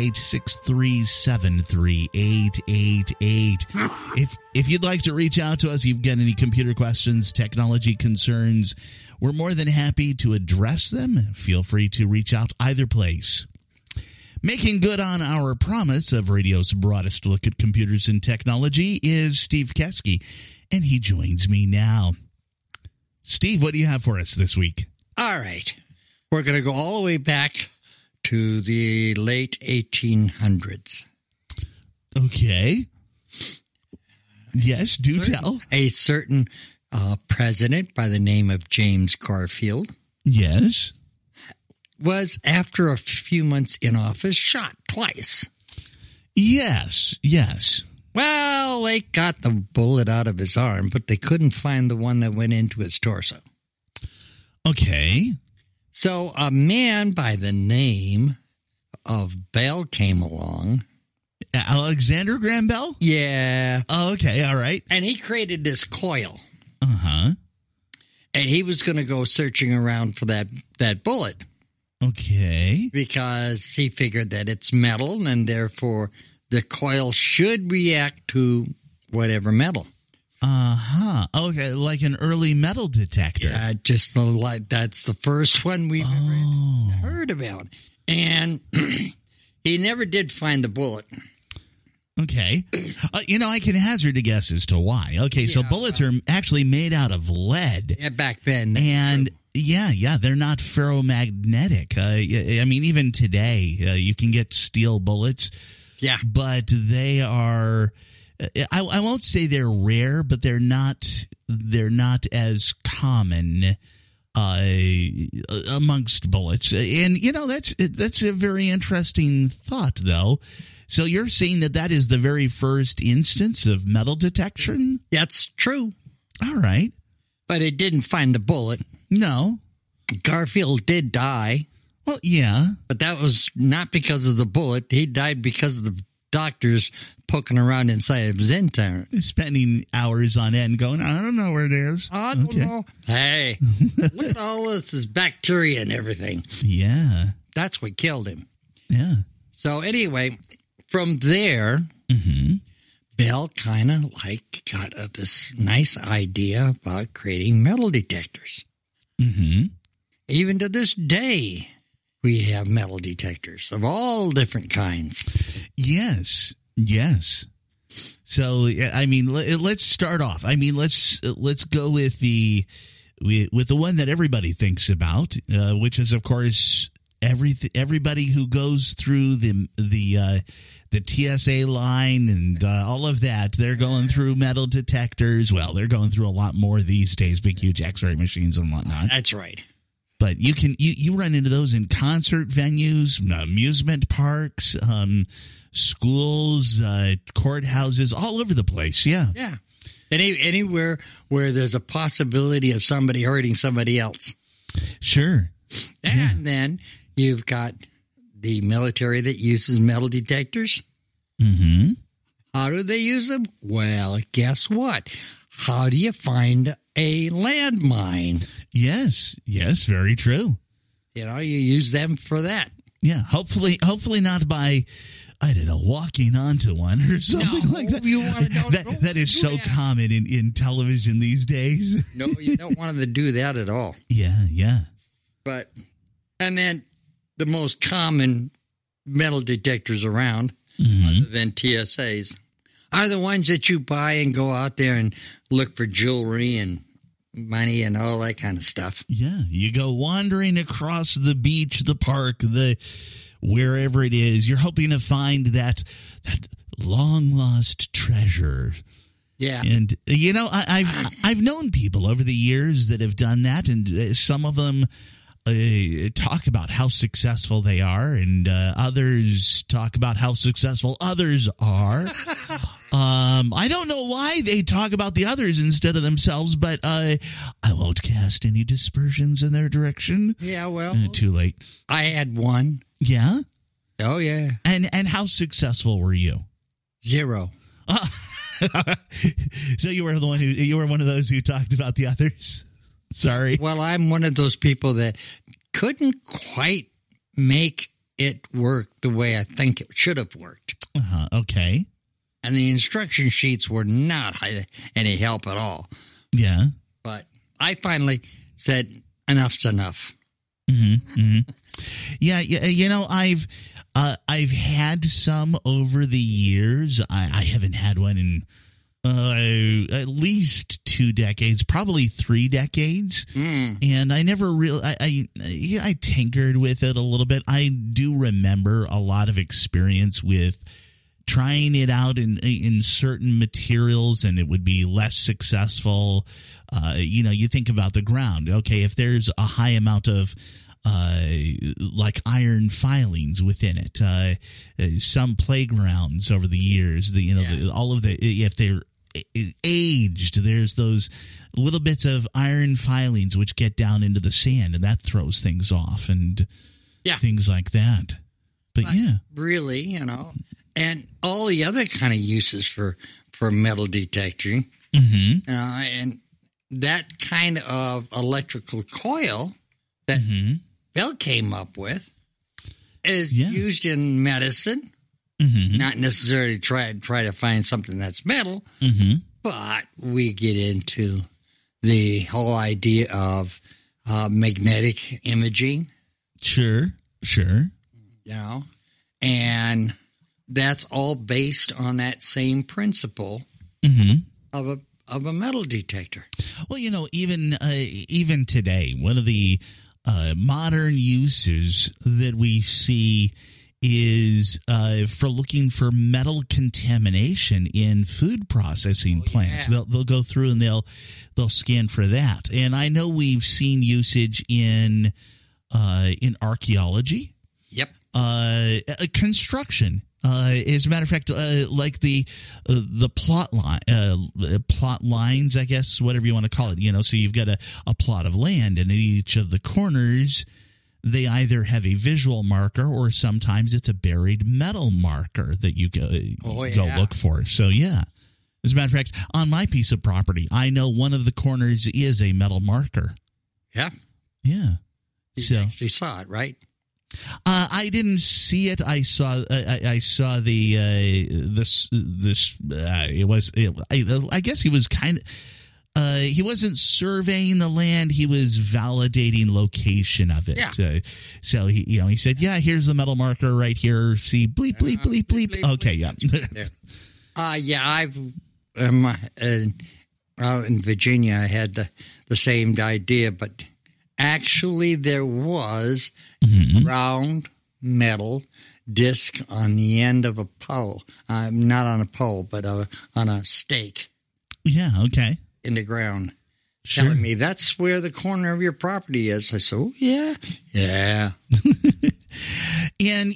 888-637-3888. If you'd like to reach out to us, you've got any computer questions, technology concerns, we're more than happy to address them. Feel free to reach out either place. Making good on our promise of radio's broadest look at computers and technology is Steve Kesky, and he joins me now. Steve, what do you have for us this week? All right. We're going to go all the way back to the late 1800s. Okay. Yes, do tell. A certain president by the name of James Garfield. Yes. Was, after a few months in office, shot twice. Yes. Well, they got the bullet out of his arm, but they couldn't find the one that went into his torso. Okay. So a man by the name of Bell came along. Alexander Graham Bell? Yeah. Oh, okay. All right. And he created this coil. Uh-huh. And he was going to go searching around for that bullet. Okay. Because he figured that it's metal, and therefore the coil should react to whatever metal. Uh-huh. Okay, like an early metal detector. Yeah, just that's the first one we've ever heard about. And he never did find the bullet. Okay. I can hazard a guess as to why. Okay, so bullets are actually made out of lead. Yeah, back then. And yeah, they're not ferromagnetic. I mean, even today, you can get steel bullets. Yeah. But they are, I won't say they're rare, but they're not as common amongst bullets. And, that's a very interesting thought, though. So you're saying that is the very first instance of metal detection? That's true. All right. But it didn't find the bullet. No. Garfield did die. Well, yeah. But that was not because of the bullet. He died because of the doctors poking around inside of his intern. Spending hours on end going, I don't know where it is. I don't know. Hey, look at all this is bacteria and everything. Yeah. That's what killed him. Yeah. So anyway, from there, Bell kind of got this nice idea about creating metal detectors. Mm-hmm. Even to this day, we have metal detectors of all different kinds. Yes. So, I mean, let's start off. I mean, let's go with the one that everybody thinks about, which is, of course, everybody who goes through the TSA line and all of that. They're going through metal detectors. Well, they're going through a lot more these days, big, huge X-ray machines and whatnot. That's right. But you run into those in concert venues, amusement parks, schools, courthouses, all over the place. Yeah. Yeah. Anywhere where there's a possibility of somebody hurting somebody else. Sure. And then you've got the military that uses metal detectors. Mm-hmm. How do they use them? Well, guess what? How do you find a landmine? Yes, very true. You use them for that. Yeah, hopefully not by I don't know, walking onto one or something like that. You want to that is so common in television these days. No, you don't want to do that at all. Yeah. But, and then the most common metal detectors around, other than TSAs, are the ones that you buy and go out there and look for jewelry and money and all that kind of stuff. Yeah, you go wandering across the beach, the park, wherever it is. You're hoping to find that long lost treasure. Yeah, and I've known people over the years that have done that, and some of them talk about how successful they are, and others talk about how successful others are. I don't know why they talk about the others instead of themselves, but I won't cast any dispersions in their direction. Yeah, well, too late. I had one. Yeah. Oh yeah. And how successful were you? 0. So you were one of those who talked about the others. Sorry. Well, I'm one of those people that couldn't quite make it work the way I think it should have worked. Okay. And the instruction sheets were not any help at all. Yeah. But I finally said, enough's enough. Yeah. I've had some over the years. I haven't had one in at least 2 decades, probably 3 decades. And I never really, I tinkered with it a little bit. I do remember a lot of experience with trying it out in certain materials, and it would be less successful. You think about the ground. Okay, if there's a high amount of like iron filings within it, some playgrounds over the years, if they're aged, there's those little bits of iron filings which get down into the sand, and that throws things off, and things like that. But really, and all the other kind of uses for metal detecting, and that kind of electrical coil that Bell came up with is used in medicine. Not necessarily try to find something that's metal, but we get into the whole idea of magnetic imaging. Sure. And that's all based on that same principle of a metal detector. Well, even today, one of the modern uses that we see is for looking for metal contamination in food processing plants. They'll go through and they'll scan for that. And I know we've seen usage in archaeology. Yep. Construction. As a matter of fact, like the plot lines, I guess, whatever you want to call it. So you've got a plot of land, and at each of the corners, they either have a visual marker, or sometimes it's a buried metal marker that you go look for. So as a matter of fact, on my piece of property, I know one of the corners is a metal marker. Yeah. You actually saw it, right? I didn't see it. I saw the I guess he was kind of. He wasn't surveying the land; he was validating location of it. Yeah. So he said, "Yeah, here's the metal marker right here. See, bleep bleep bleep bleep." Okay, yeah. I've out in Virginia, I had the same idea, but actually there was a round metal disc on the end of a pole, not on a pole, but on a stake. Yeah. Okay. In the ground, sure. Telling me that's where the corner of your property is. I said, "Oh yeah." And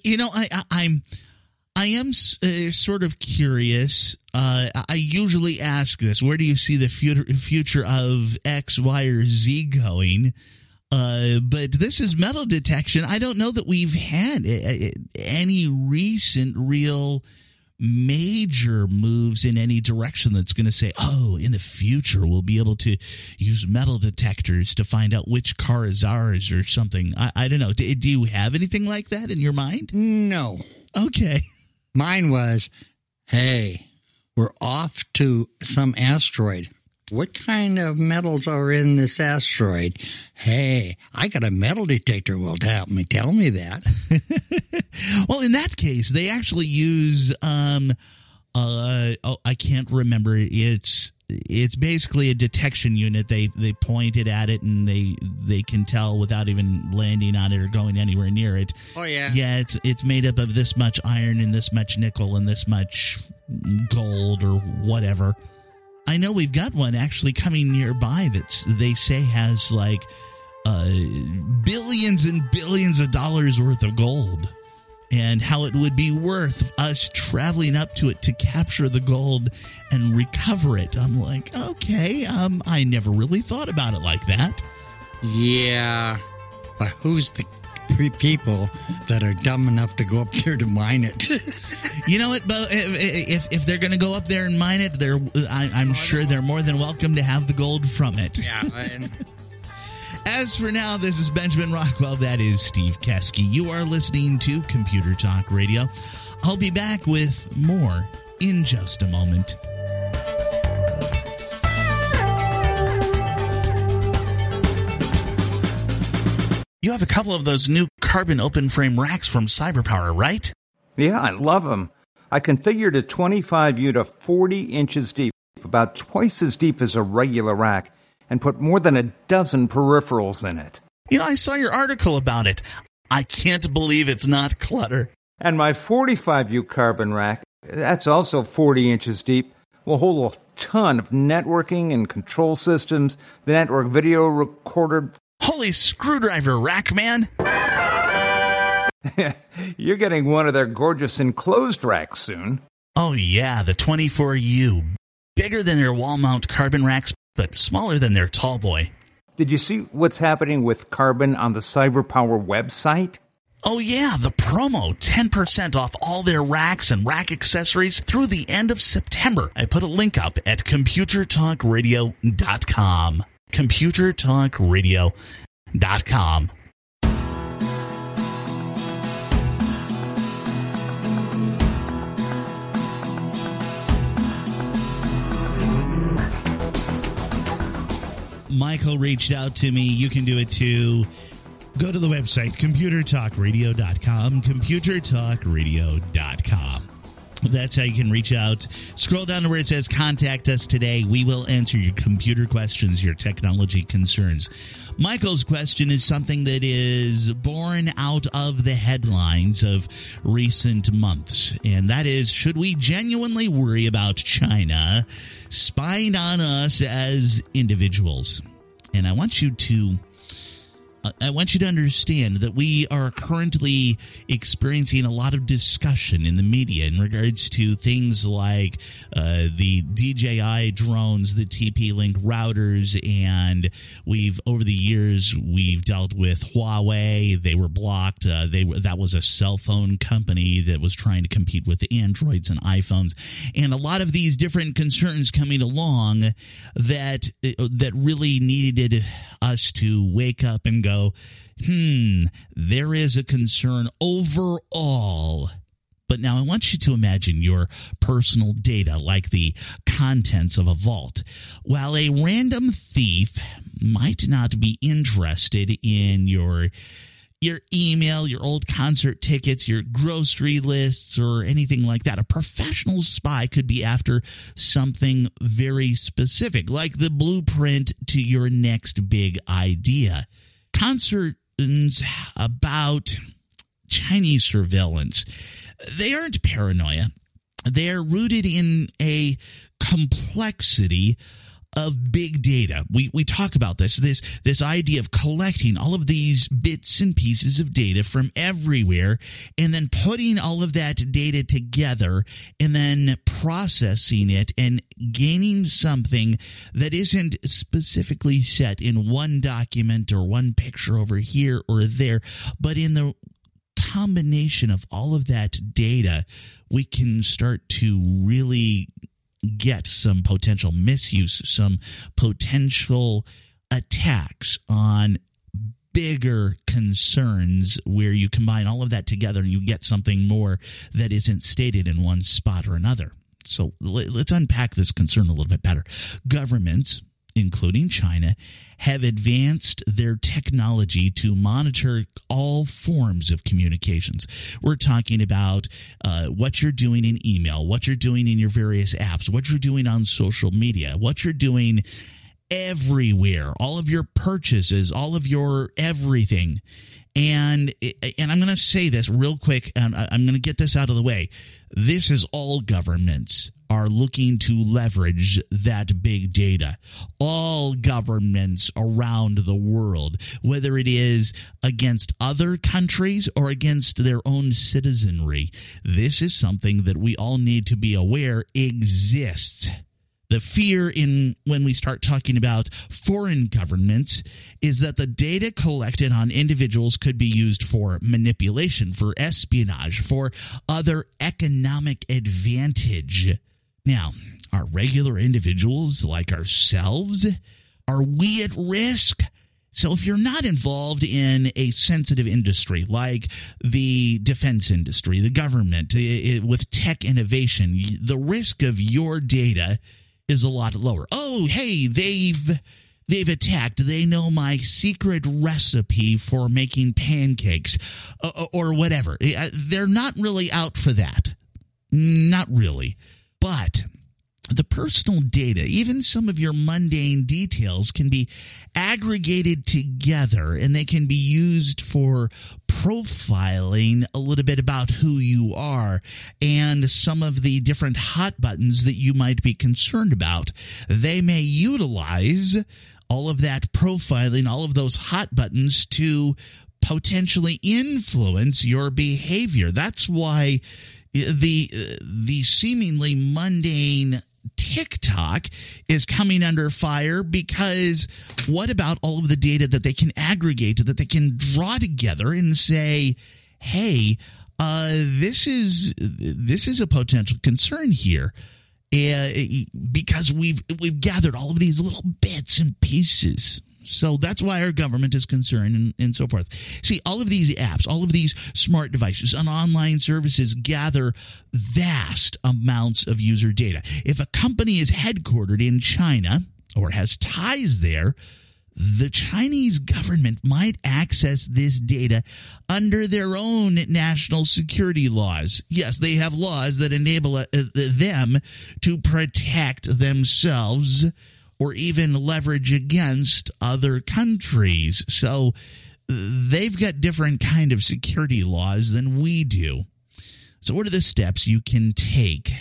I am sort of curious. I usually ask this: where do you see the future of X, Y, or Z going? But this is metal detection. I don't know that we've had any recent real major moves in any direction that's going to say, in the future we'll be able to use metal detectors to find out which car is ours or something. I don't know. Do you have anything like that in your mind? No. Okay. Mine was, hey, we're off to some asteroid. What kind of metals are in this asteroid? Hey, I got a metal detector will help me tell me that. Well, in that case, they actually use I can't remember. It's basically a detection unit. They point it at it and they can tell without even landing on it or going anywhere near it. Oh yeah. Yeah, it's made up of this much iron and this much nickel and this much gold or whatever. I know we've got one actually coming nearby that they say has like billions and billions of dollars worth of gold, and how it would be worth us traveling up to it to capture the gold and recover it. I'm like, okay, I never really thought about it like that. Yeah, but who's the people that are dumb enough to go up there to mine it? You know what, Bo? If they're going to go up there and mine it, I'm sure they're more than welcome to have the gold from it. Yeah. As for now, this is Benjamin Rockwell. That is Steve Kesky. You are listening to Computer Talk Radio. I'll be back with more in just a moment. You have a couple of those new carbon open frame racks from CyberPower, right? Yeah, I love them. I configured a 25U to 40 inches deep, about twice as deep as a regular rack, and put more than a dozen peripherals in it. You know, I saw your article about it. I can't believe it's not clutter. And my 45U carbon rack, that's also 40 inches deep, will hold a ton of networking and control systems, the network video recorder. Holy screwdriver, rack man! You're getting one of their gorgeous enclosed racks soon. Oh yeah, the 24U. Bigger than their wall mount carbon racks, but smaller than their tall boy. Did you see what's happening with carbon on the CyberPower website? Oh yeah, the promo, 10% off all their racks and rack accessories through the end of September. I put a link up at computertalkradio.com. computertalkradio.com. Michael reached out to me. You can do it too. Go to the website, computertalkradio.com, computertalkradio.com. That's how you can reach out. Scroll down to where it says Contact Us Today. We will answer your computer questions, your technology concerns. Michael's question is something that is born out of the headlines of recent months, and that is, should we genuinely worry about China spying on us as individuals? And I want you to understand that we are currently experiencing a lot of discussion in the media in regards to things like the DJI drones, the TP-Link routers, and over the years we've dealt with Huawei. They were blocked. That was a cell phone company that was trying to compete with the Androids and iPhones, and a lot of these different concerns coming along that really needed us to wake up and go, there is a concern overall. But now I want you to imagine your personal data, like the contents of a vault. While a random thief might not be interested in your email, your old concert tickets, your grocery lists, or anything like that, a professional spy could be after something very specific, like the blueprint to your next big idea. Concerns about Chinese surveillance, they aren't paranoia. They are rooted in a complexity of big data. We talk about this idea of collecting all of these bits and pieces of data from everywhere and then putting all of that data together and then processing it and gaining something that isn't specifically set in one document or one picture over here or there, but in the combination of all of that data, we can start to really get some potential misuse, some potential attacks on bigger concerns where you combine all of that together and you get something more that isn't stated in one spot or another. So let's unpack this concern a little bit better. Governments, including China, have advanced their technology to monitor all forms of communications. We're talking about what you're doing in email, what you're doing in your various apps, what you're doing on social media, what you're doing everywhere, all of your purchases, all of your everything. And I'm going to say this real quick, and I'm going to get this out of the way. This is all governments are looking to leverage that big data. All governments around the world, whether it is against other countries or against their own citizenry, this is something that we all need to be aware exists. The fear when we start talking about foreign governments is that the data collected on individuals could be used for manipulation, for espionage, for other economic advantage. Now, are regular individuals like ourselves, are we at risk? So if you're not involved in a sensitive industry like the defense industry, the government, with tech innovation, the risk of your data is a lot lower. Oh, hey, they've attacked. They know my secret recipe for making pancakes or whatever. They're not really out for that. Not really. But the personal data, even some of your mundane details, can be aggregated together and they can be used for profiling a little bit about who you are and some of the different hot buttons that you might be concerned about. They may utilize all of that profiling, all of those hot buttons to potentially influence your behavior. That's why the seemingly mundane TikTok is coming under fire, because what about all of the data that they can aggregate, that they can draw together and say, hey, this is a potential concern here, because we've gathered all of these little bits and pieces. So that's why our government is concerned and so forth. See, all of these apps, all of these smart devices and online services gather vast amounts of user data. If a company is headquartered in China or has ties there, the Chinese government might access this data under their own national security laws. Yes, they have laws that enable them to protect themselves or even leverage against other countries. So they've got different kind of security laws than we do. So what are the steps you can take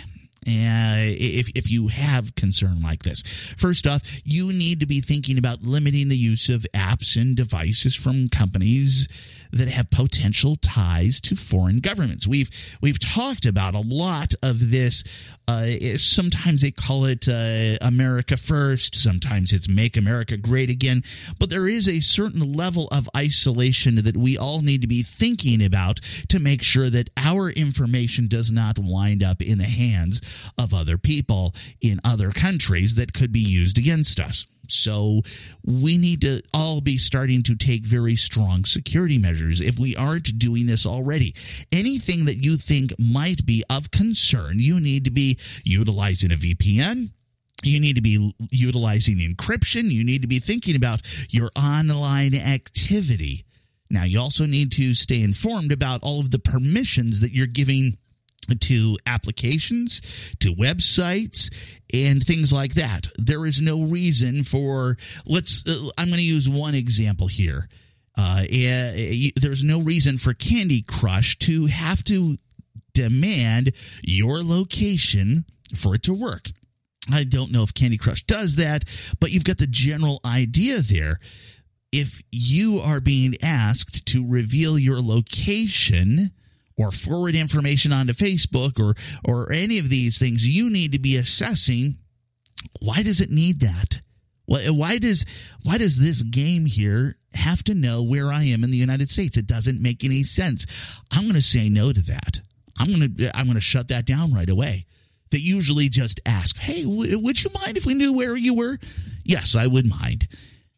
if you have concern like this? First off, you need to be thinking about limiting the use of apps and devices from companies that have potential ties to foreign governments. We've talked about a lot of this. Sometimes they call it America First. Sometimes it's Make America Great Again. But there is a certain level of isolation that we all need to be thinking about to make sure that our information does not wind up in the hands of other people in other countries that could be used against us. So we need to all be starting to take very strong security measures if we aren't doing this already. Anything that you think might be of concern, you need to be utilizing a VPN. You need to be utilizing encryption. You need to be thinking about your online activity. Now, you also need to stay informed about all of the permissions that you're giving to applications, to websites, and things like that. There is no reason for, I'm going to use one example here. There's no reason for Candy Crush to have to demand your location for it to work. I don't know if Candy Crush does that, but you've got the general idea there. If you are being asked to reveal your location or forward information onto Facebook or any of these things, you need to be assessing, why does it need that? Why does this game here have to know where I am in the United States? It doesn't make any sense. I'm going to say no to that. I'm going to shut that down right away. They usually just ask, hey, would you mind if we knew where you were? Yes, I would mind.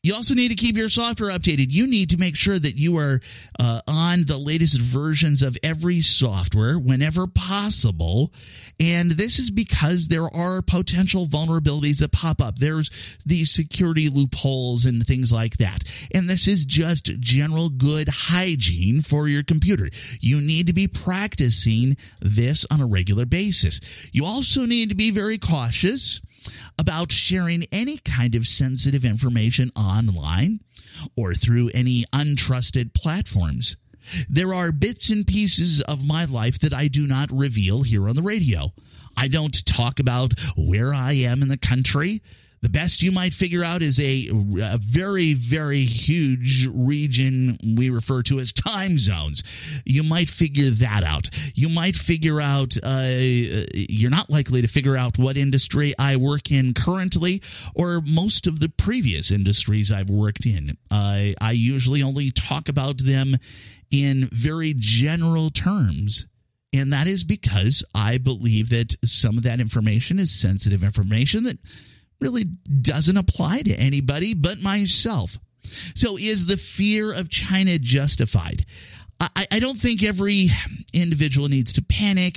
You also need to keep your software updated. You need to make sure that you are on the latest versions of every software whenever possible. And this is because there are potential vulnerabilities that pop up. There's these security loopholes and things like that. And this is just general good hygiene for your computer. You need to be practicing this on a regular basis. You also need to be very cautious about sharing any kind of sensitive information online or through any untrusted platforms. There are bits and pieces of my life that I do not reveal here on the radio. I don't talk about where I am in the country. The best you might figure out is a very, very huge region we refer to as time zones. You might figure that out. You might figure out, you're not likely to figure out what industry I work in currently or most of the previous industries I've worked in. I usually only talk about them in very general terms. And that is because I believe that some of that information is sensitive information that really doesn't apply to anybody but myself. So is the fear of China justified? I don't think every individual needs to panic,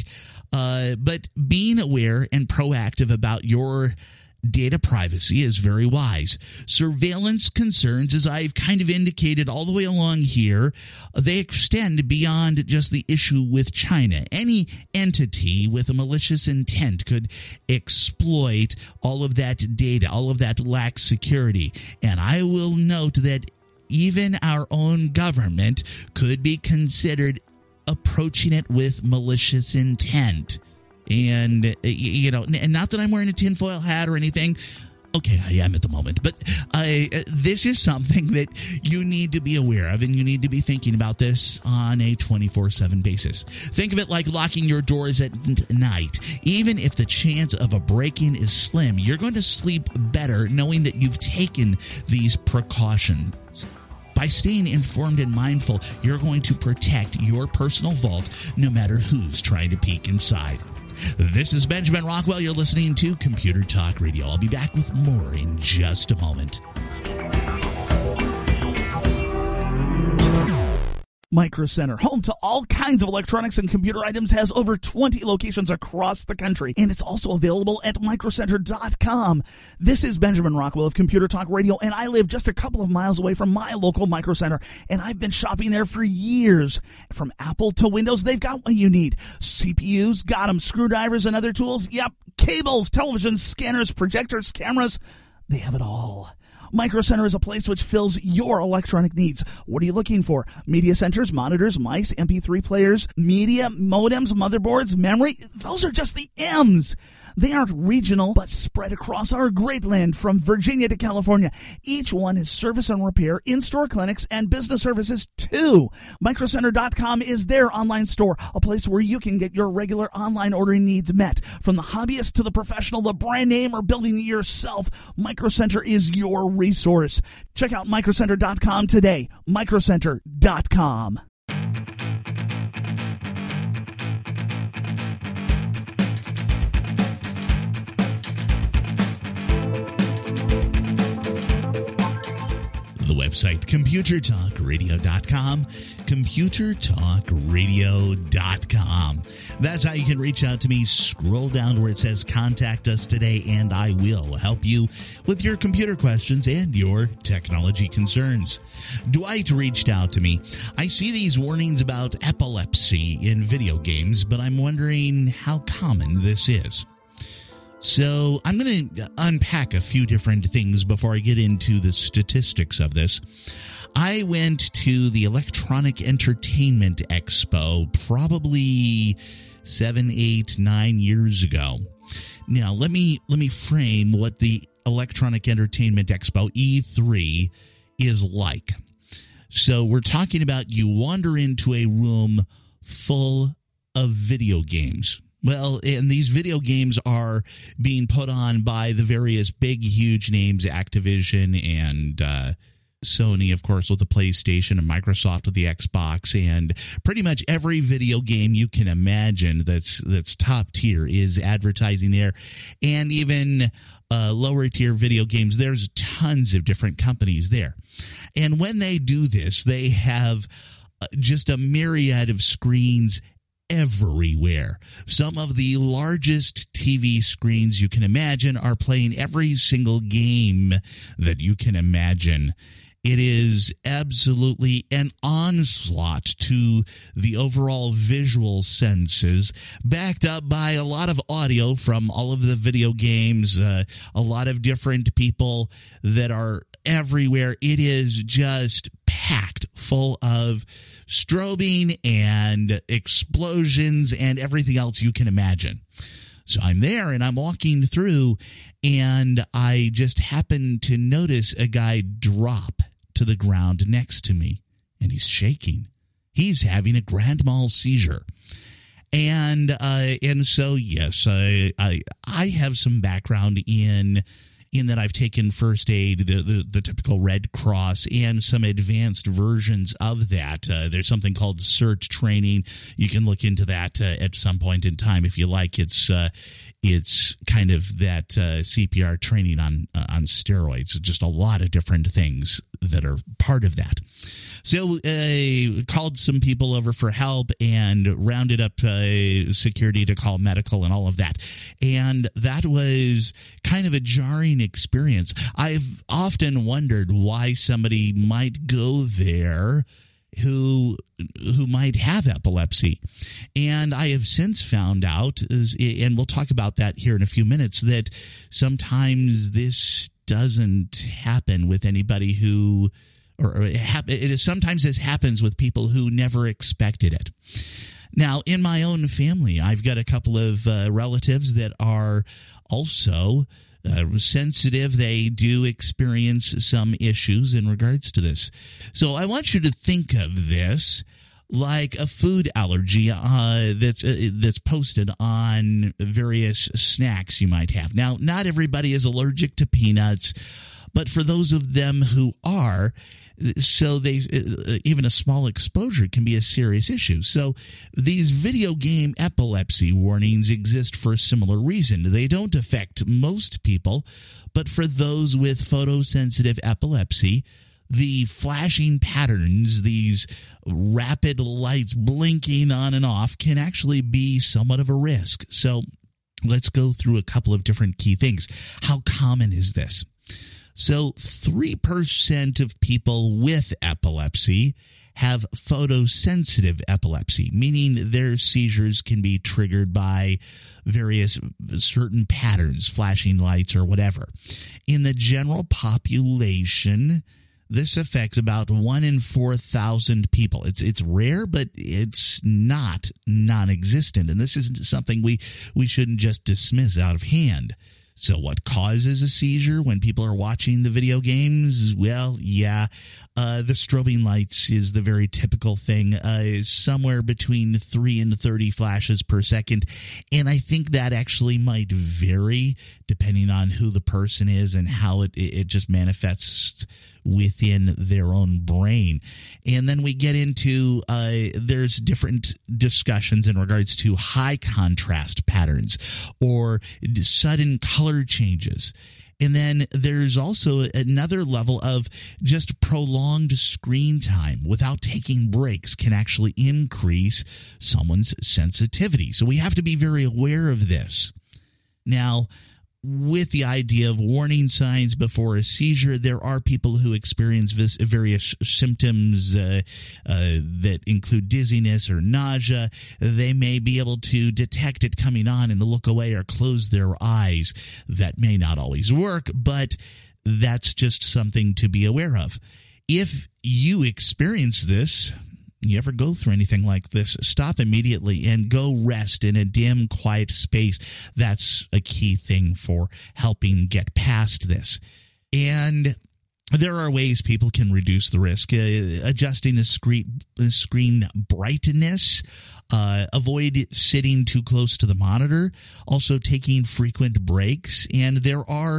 but being aware and proactive about your data privacy is very wise. Surveillance concerns, as I've kind of indicated all the way along here, they extend beyond just the issue with China. Any entity with a malicious intent could exploit all of that data, all of that lax security. And I will note that even our own government could be considered approaching it with malicious intent. And, you know, and not that I'm wearing a tinfoil hat or anything. Okay, I am at the moment. But this is something that you need to be aware of, and you need to be thinking about this on a 24/7 basis. Think of it like locking your doors at night. Even if the chance of a break-in is slim, you're going to sleep better knowing that you've taken these precautions. By staying informed and mindful, you're going to protect your personal vault no matter who's trying to peek inside. This is Benjamin Rockwell. You're listening to Computer Talk Radio. I'll be back with more in just a moment. Micro Center, home to all kinds of electronics and computer items, has over 20 locations across the country, and it's also available at microcenter.com. This is Benjamin Rockwell of Computer Talk Radio, and I live just a couple of miles away from my local Micro Center, and I've been shopping there for years. From Apple to Windows, they've got what you need. CPUs, got them. Screwdrivers and other tools, yep. Cables, televisions, scanners, projectors, cameras, they have it all. Micro Center is a place which fills your electronic needs. What are you looking for? Media centers, monitors, mice, MP3 players, media, modems, motherboards, memory. Those are just the M's. They aren't regional, but spread across our great land from Virginia to California. Each one is service and repair, in-store clinics, and business services too. Microcenter.com is their online store, a place where you can get your regular online ordering needs met. From the hobbyist to the professional, the brand name, or building it yourself, Micro Center is your resource. Check out microcenter.com today. Microcenter.com. The website, ComputerTalkRadio.com, ComputerTalkRadio.com. That's how you can reach out to me. Scroll down where it says Contact Us Today, and I will help you with your computer questions and your technology concerns. Dwight reached out to me. I see these warnings about epilepsy in video games, but I'm wondering how common this is. So I'm going to unpack a few different things before I get into the statistics of this. I went to the Electronic Entertainment Expo probably 7, 8, 9 years ago. Now, let me frame what the Electronic Entertainment Expo, E3, is like. So we're talking about you wander into a room full of video games. Well, and these video games are being put on by the various big, huge names, Activision and Sony, of course, with the PlayStation, and Microsoft with the Xbox, and pretty much every video game you can imagine that's top tier is advertising there. And even lower tier video games, there's tons of different companies there. And when they do this, they have just a myriad of screens everywhere. Some of the largest TV screens you can imagine are playing every single game that you can imagine. It is absolutely an onslaught to the overall visual senses, backed up by a lot of audio from all of the video games, a lot of different people that are everywhere. It is just packed full of strobing and explosions and everything else you can imagine. So I'm there and I'm walking through, and I just happen to notice a guy drop to the ground next to me, and he's shaking. He's having a grand mal seizure. And so, yes, I have some background in that I've taken first aid, the typical Red Cross, and some advanced versions of that. There's something called CERT training. You can look into that at some point in time if you like. It's kind of that CPR training on steroids. Just a lot of different things that are part of that. So called some people over for help and rounded up security to call medical and all of that. And that was kind of a jarring experience. I've often wondered why somebody might go there who might have epilepsy. And I have since found out, and we'll talk about that here in a few minutes, that sometimes this doesn't happen with anybody who, sometimes this happens with people who never expected it. Now, in my own family, I've got a couple of relatives that are also sensitive. They do experience some issues in regards to this. So I want you to think of this like a food allergy that's posted on various snacks you might have. Now, not everybody is allergic to peanuts, but for those of them who are, so they even a small exposure can be a serious issue. So these video game epilepsy warnings exist for a similar reason. They don't affect most people, but for those with photosensitive epilepsy, the flashing patterns, these rapid lights blinking on and off, can actually be somewhat of a risk. So let's go through a couple of different key things. How common is this? So 3% of people with epilepsy have photosensitive epilepsy, meaning their seizures can be triggered by various certain patterns, flashing lights or whatever. In the general population, this affects about 1 in 4,000 people. It's rare, but it's not non-existent. And this isn't something we shouldn't just dismiss out of hand. So what causes a seizure when people are watching the video games? Well, the strobing lights is the very typical thing, somewhere between 3 and 30 flashes per second. And I think that actually might vary depending on who the person is and how it just manifests within their own brain. And then we get into there's different discussions in regards to high contrast patterns or sudden color changes. And then there's also another level of just prolonged screen time without taking breaks can actually increase someone's sensitivity. So we have to be very aware of this. Now, with the idea of warning signs before a seizure, there are people who experience various symptoms that include dizziness or nausea. They may be able to detect it coming on and look away or close their eyes. That may not always work, but that's just something to be aware of. If you experience this, you ever go through anything like this, stop immediately and go rest in a dim, quiet space. That's a key thing for helping get past this. And there are ways people can reduce the risk. Adjusting the screen brightness, avoid sitting too close to the monitor, also taking frequent breaks. And there are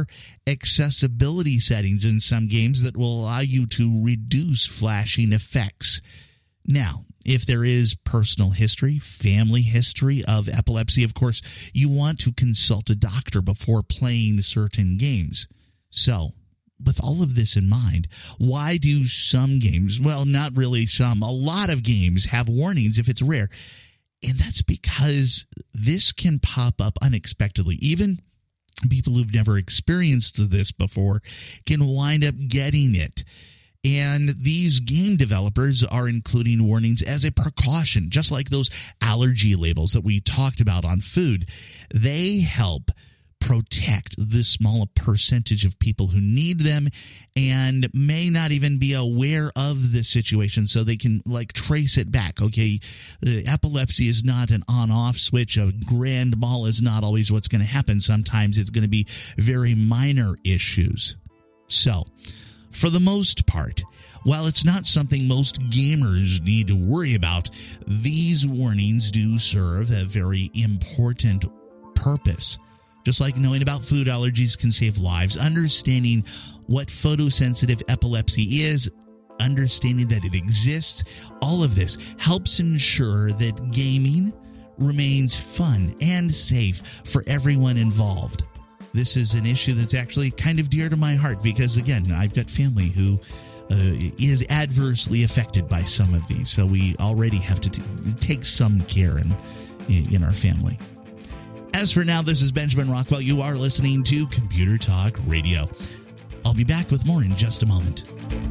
accessibility settings in some games that will allow you to reduce flashing effects. Now, if there is personal history, family history of epilepsy, of course, you want to consult a doctor before playing certain games. So, with all of this in mind, why do some games, well, not really some, a lot of games have warnings if it's rare? And that's because this can pop up unexpectedly. Even people who've never experienced this before can wind up getting it. And these game developers are including warnings as a precaution, just like those allergy labels that we talked about on food. They help protect the small percentage of people who need them and may not even be aware of the situation, so they can trace it back. Okay, epilepsy is not an on-off switch. A grand mal is not always what's going to happen. Sometimes it's going to be very minor issues. So, for the most part, while it's not something most gamers need to worry about, these warnings do serve a very important purpose. Just like knowing about food allergies can save lives, understanding what photosensitive epilepsy is, understanding that it exists, all of this helps ensure that gaming remains fun and safe for everyone involved. This is an issue that's actually kind of dear to my heart because, again, I've got family who is adversely affected by some of these. So we already have to take some care in our family. As for now, this is Benjamin Rockwell. You are listening to Computer Talk Radio. I'll be back with more in just a moment.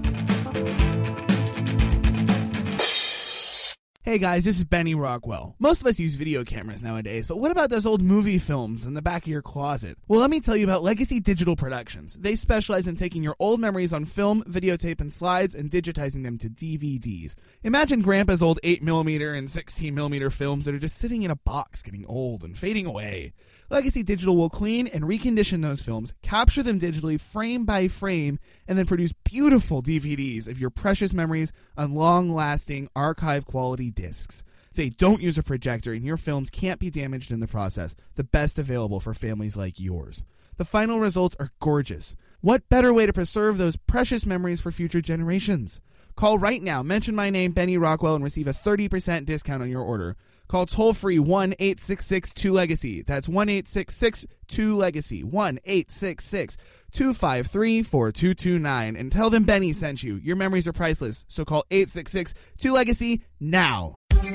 Hey guys, this is Benny Rockwell. Most of us use video cameras nowadays, but what about those old movie films in the back of your closet? Well, let me tell you about Legacy Digital Productions. They specialize in taking your old memories on film, videotape, and slides and digitizing them to DVDs. Imagine Grandpa's old 8mm and 16mm films that are just sitting in a box getting old and fading away. Legacy Digital will clean and recondition those films, capture them digitally frame by frame, and then produce beautiful DVDs of your precious memories on long-lasting, archive-quality discs. They don't use a projector, and your films can't be damaged in the process, the best available for families like yours. The final results are gorgeous. What better way to preserve those precious memories for future generations? Call right now, mention my name, Benny Rockwell, and receive a 30% discount on your order. Call toll-free 1-866-2-LEGACY. That's 1-866-2-LEGACY. 1-866-253-4229. And tell them Benny sent you. Your memories are priceless. So call 866-2-LEGACY now.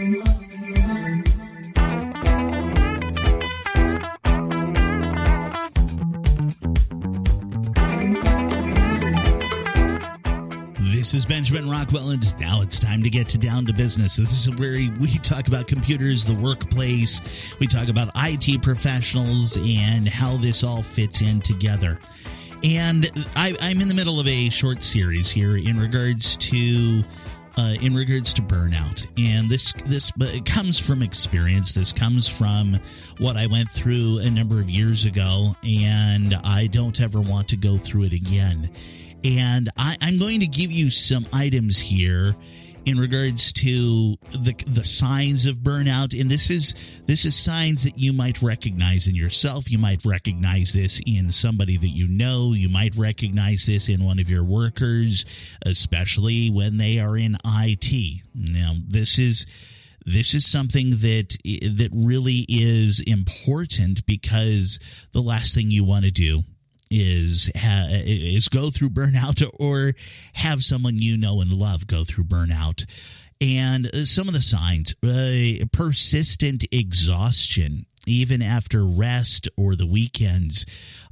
This is Benjamin Rockwell, and now it's time to get down to business. This is where we talk about computers, the workplace. We talk about IT professionals and how this all fits in together. And I'm in the middle of a short series here in regards to burnout, and this comes from experience. This comes from what I went through a number of years ago, and I don't ever want to go through it again. And I'm going to give you some items here in regards to the signs of burnout, and this is signs that you might recognize in yourself. You might recognize this in somebody that you know. You might recognize this in one of your workers, especially when they are in IT. Now, this is something that really is important, because the last thing you want to do is go through burnout or have someone you know and love go through burnout. And some of the signs: persistent exhaustion, even after rest or the weekends.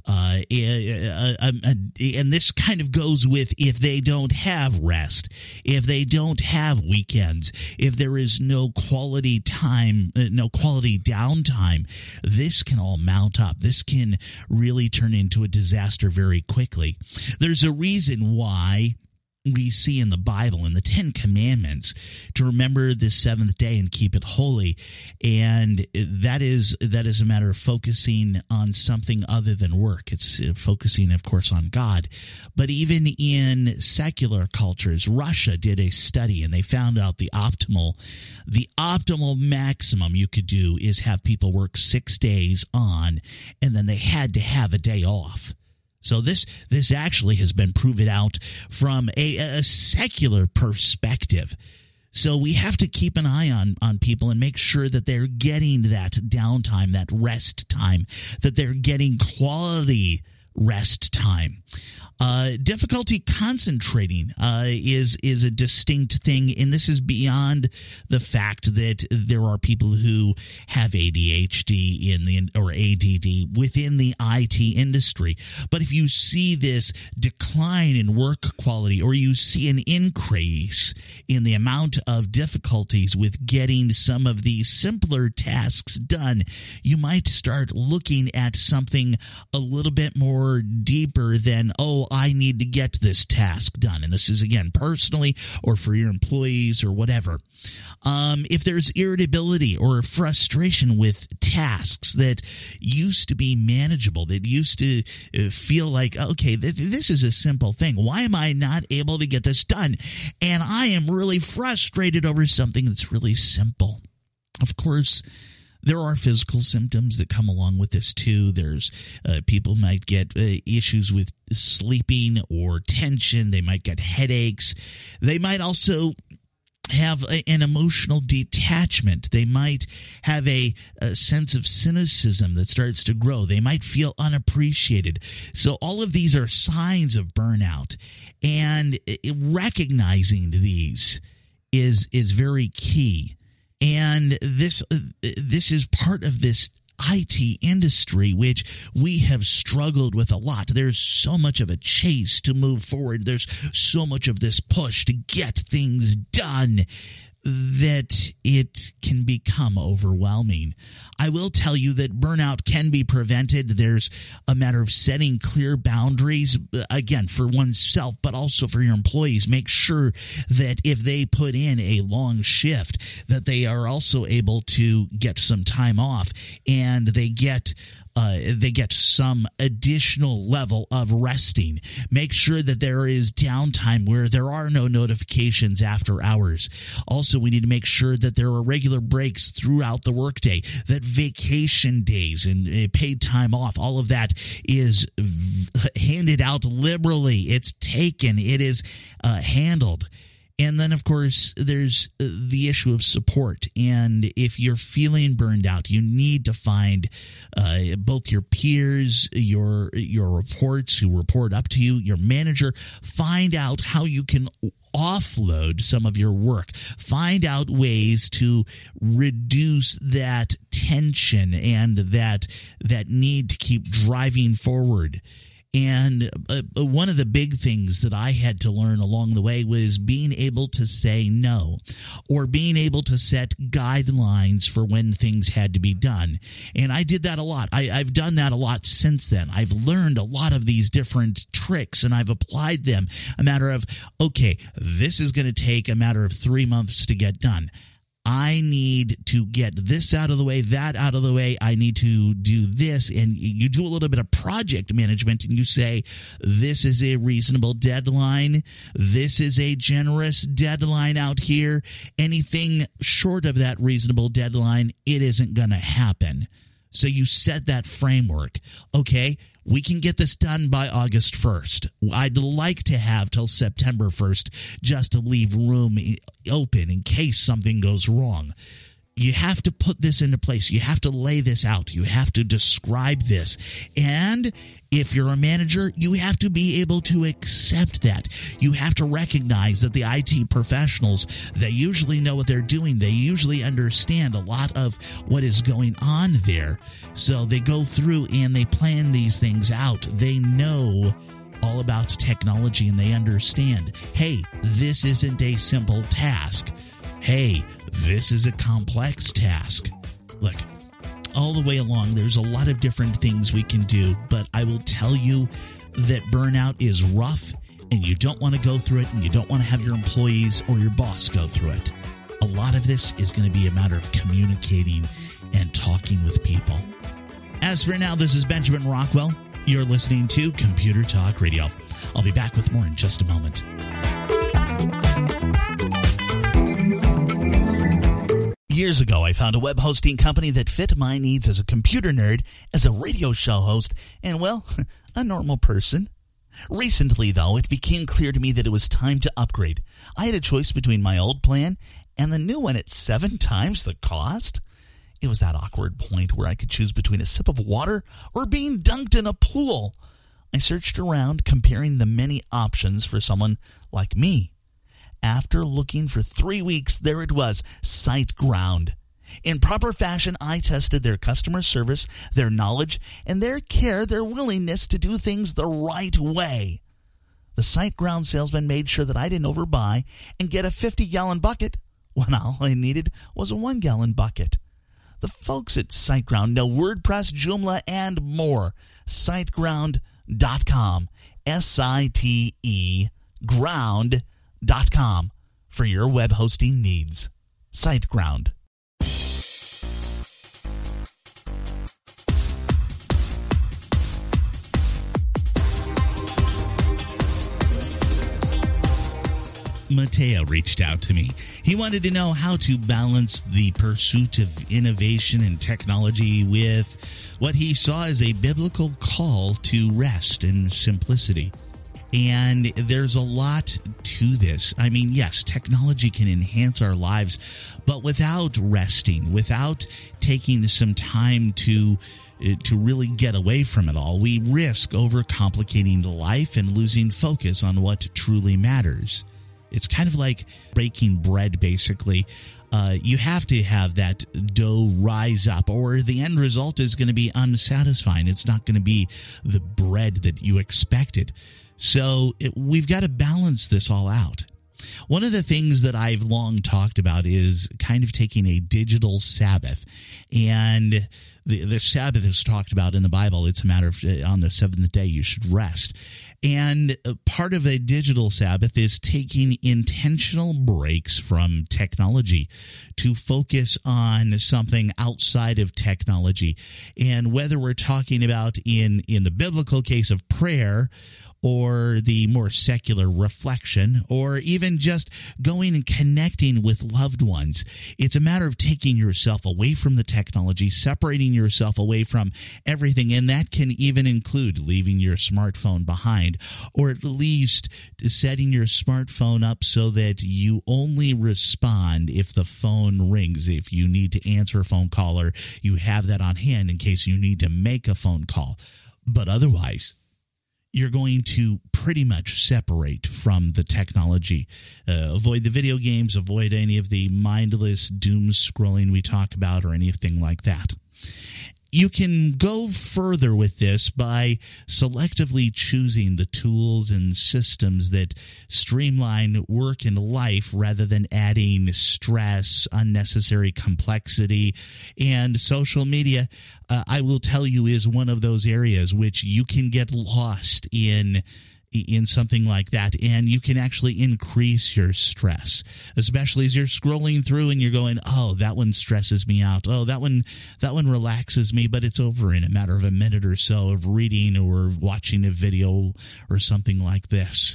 And this kind of goes with if they don't have rest, if they don't have weekends, if there is no quality time, no quality downtime, this can all mount up. This can really turn into a disaster very quickly. There's a reason why we see in the Bible, in the 10 Commandments, to remember the seventh day and keep it holy. And that is a matter of focusing on something other than work. It's focusing, of course, on God. But even in secular cultures, Russia did a study, and they found out the optimal maximum you could do is have people work 6 days on, and then they had to have a day off. So this actually has been proven out from a secular perspective. So we have to keep an eye on people and make sure that they're getting that downtime, that rest time, that they're getting quality rest time. Difficulty concentrating is a distinct thing, and this is beyond the fact that there are people who have ADHD or ADD within the IT industry. But if you see this decline in work quality, or you see an increase in the amount of difficulties with getting some of these simpler tasks done, you might start looking at something a little bit more deeper than, oh, I need to get this task done. And this is, again, personally or for your employees or whatever. If there's irritability or frustration with tasks that used to be manageable, that used to feel like, okay, this is a simple thing. Why am I not able to get this done? And I am really frustrated over something that's really simple. Of course, there are physical symptoms that come along with this too. There's people might get issues with sleeping or tension. They might get headaches. They might also have an emotional detachment. They might have a sense of cynicism that starts to grow. They might feel unappreciated. So all of these are signs of burnout, and recognizing these is very key. And this is part of this IT industry, which we have struggled with a lot. There's so much of a chase to move forward. There's so much of this push to get things done that it can become overwhelming. I will tell you that burnout can be prevented. There's a matter of setting clear boundaries, again, for oneself, but also for your employees. Make sure that if they put in a long shift, that they are also able to get some time off, and they get some additional level of resting. Make sure that there is downtime where there are no notifications after hours. Also, we need to make sure that there are regular breaks throughout the workday, that vacation days and paid time off, all of that is handed out liberally. It's taken. It is handled. And then, of course, there's the issue of support. And if you're feeling burned out, you need to find both your peers, your reports who report up to you, your manager. Find out how you can offload some of your work. Find out ways to reduce that tension and that need to keep driving forward. And one of the big things that I had to learn along the way was being able to say no, or being able to set guidelines for when things had to be done. And I did that a lot. I've done that a lot since then. I've learned a lot of these different tricks, and I've applied them. A matter of, okay, this is going to take a matter of 3 months to get done. I need to get this out of the way, that out of the way. I need to do this. And you do a little bit of project management, and you say, this is a reasonable deadline. This is a generous deadline out here. Anything short of that reasonable deadline, it isn't going to happen. So you set that framework. Okay, we can get this done by August 1st. I'd like to have till September 1st just to leave room open in case something goes wrong. You have to put this into place. You have to lay this out. You have to describe this. And if you're a manager, you have to be able to accept that. You have to recognize that the IT professionals, they usually know what they're doing. They usually understand a lot of what is going on there. So they go through and they plan these things out. They know all about technology, and they understand, hey, this isn't a simple task. Hey, this is a complex task. Look, all the way along, there's a lot of different things we can do, but I will tell you that burnout is rough, and you don't want to go through it, and you don't want to have your employees or your boss go through it. A lot of this is going to be a matter of communicating and talking with people. As for now, this is Benjamin Rockwell. You're listening to Computer Talk Radio. I'll be back with more in just a moment. Years ago, I found a web hosting company that fit my needs as a computer nerd, as a radio show host, and, well, a normal person. Recently, though, it became clear to me that it was time to upgrade. I had a choice between my old plan and the new one at 7 times the cost? It was that awkward point where I could choose between a sip of water or being dunked in a pool. I searched around, comparing the many options for someone like me. After looking for 3 weeks, there it was, SiteGround. In proper fashion, I tested their customer service, their knowledge, and their care, their willingness to do things the right way. The SiteGround salesman made sure that I didn't overbuy and get a 50-gallon bucket when all I needed was a 1-gallon bucket. The folks at SiteGround know WordPress, Joomla, and more. SiteGround.com. SITE ground.com for your web hosting needs. SiteGround. Mateo reached out to me. He wanted to know how to balance the pursuit of innovation and technology with what he saw as a biblical call to rest and simplicity. And there's a lot to this. I mean, yes, technology can enhance our lives, but without resting, without taking some time to really get away from it all, we risk overcomplicating life and losing focus on what truly matters. It's kind of like baking bread, basically. You have to have that dough rise up, or the end result is going to be unsatisfying. It's not going to be the bread that you expected. So we've got to balance this all out. One of the things that I've long talked about is kind of taking a digital Sabbath. And the Sabbath is talked about in the Bible. It's a matter of on the seventh day you should rest. And part of a digital Sabbath is taking intentional breaks from technology to focus on something outside of technology. And whether we're talking about in the biblical case of prayer, or the more secular reflection, or even just going and connecting with loved ones. It's a matter of taking yourself away from the technology, separating yourself away from everything, and that can even include leaving your smartphone behind, or at least setting your smartphone up so that you only respond if the phone rings. If you need to answer a phone call, or you have that on hand in case you need to make a phone call. But otherwise, you're going to pretty much separate from the technology. Avoid the video games, avoid any of the mindless doom scrolling we talk about, or anything like that. You can go further with this by selectively choosing the tools and systems that streamline work and life rather than adding stress, unnecessary complexity. And social media, I will tell you, is one of those areas which you can get lost in something like that, and you can actually increase your stress, especially as you're scrolling through and you're going, oh, that one stresses me out. Oh, that one relaxes me, but it's over in a matter of a minute or so of reading or watching a video or something like this.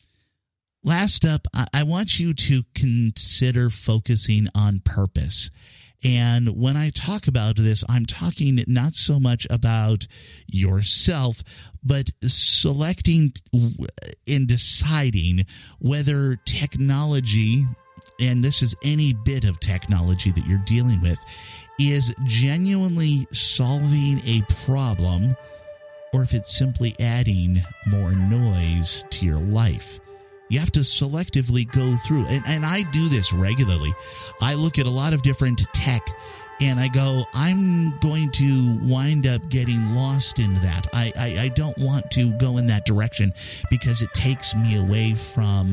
Last up, I want you to consider focusing on purpose. And when I talk about this, I'm talking not so much about yourself, but selecting and deciding whether technology, and this is any bit of technology that you're dealing with, is genuinely solving a problem, or if it's simply adding more noise to your life. You have to selectively go through, and I do this regularly. I look at a lot of different tech, and I go, I'm going to wind up getting lost in that. I don't want to go in that direction because it takes me away from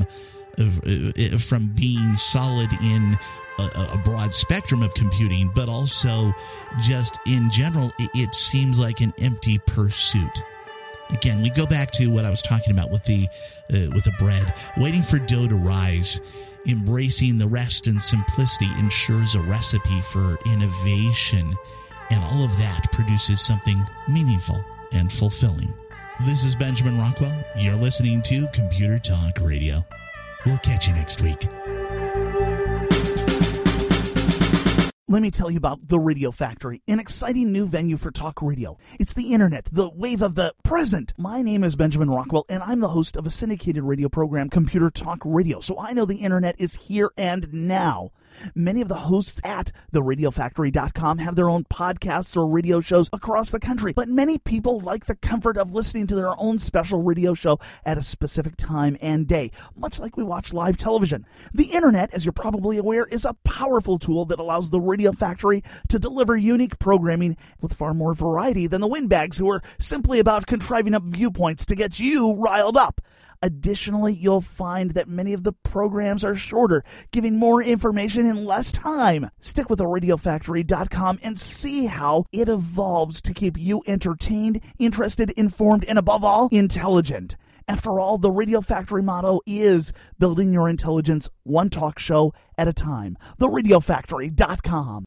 being solid in a broad spectrum of computing, but also just in general, it seems like an empty pursuit. Again, we go back to what I was talking about with the bread. Waiting for dough to rise, embracing the rest and simplicity ensures a recipe for innovation, and all of that produces something meaningful and fulfilling. This is Benjamin Rockwell. You're listening to Computer Talk Radio. We'll catch you next week. Let me tell you about The Radio Factory, an exciting new venue for talk radio. It's the internet, the wave of the present. My name is Benjamin Rockwell, and I'm the host of a syndicated radio program, Computer Talk Radio, so I know the internet is here and now. Many of the hosts at theradiofactory.com have their own podcasts or radio shows across the country, but many people like the comfort of listening to their own special radio show at a specific time and day, much like we watch live television. The internet, as you're probably aware, is a powerful tool that allows the Radio Factory to deliver unique programming with far more variety than the windbags who are simply about contriving up viewpoints to get you riled up. Additionally, you'll find that many of the programs are shorter, giving more information in less time. Stick with theradiofactory.com and see how it evolves to keep you entertained, interested, informed, and above all, intelligent. After all, the Radio Factory motto is building your intelligence one talk show at a time. theradiofactory.com.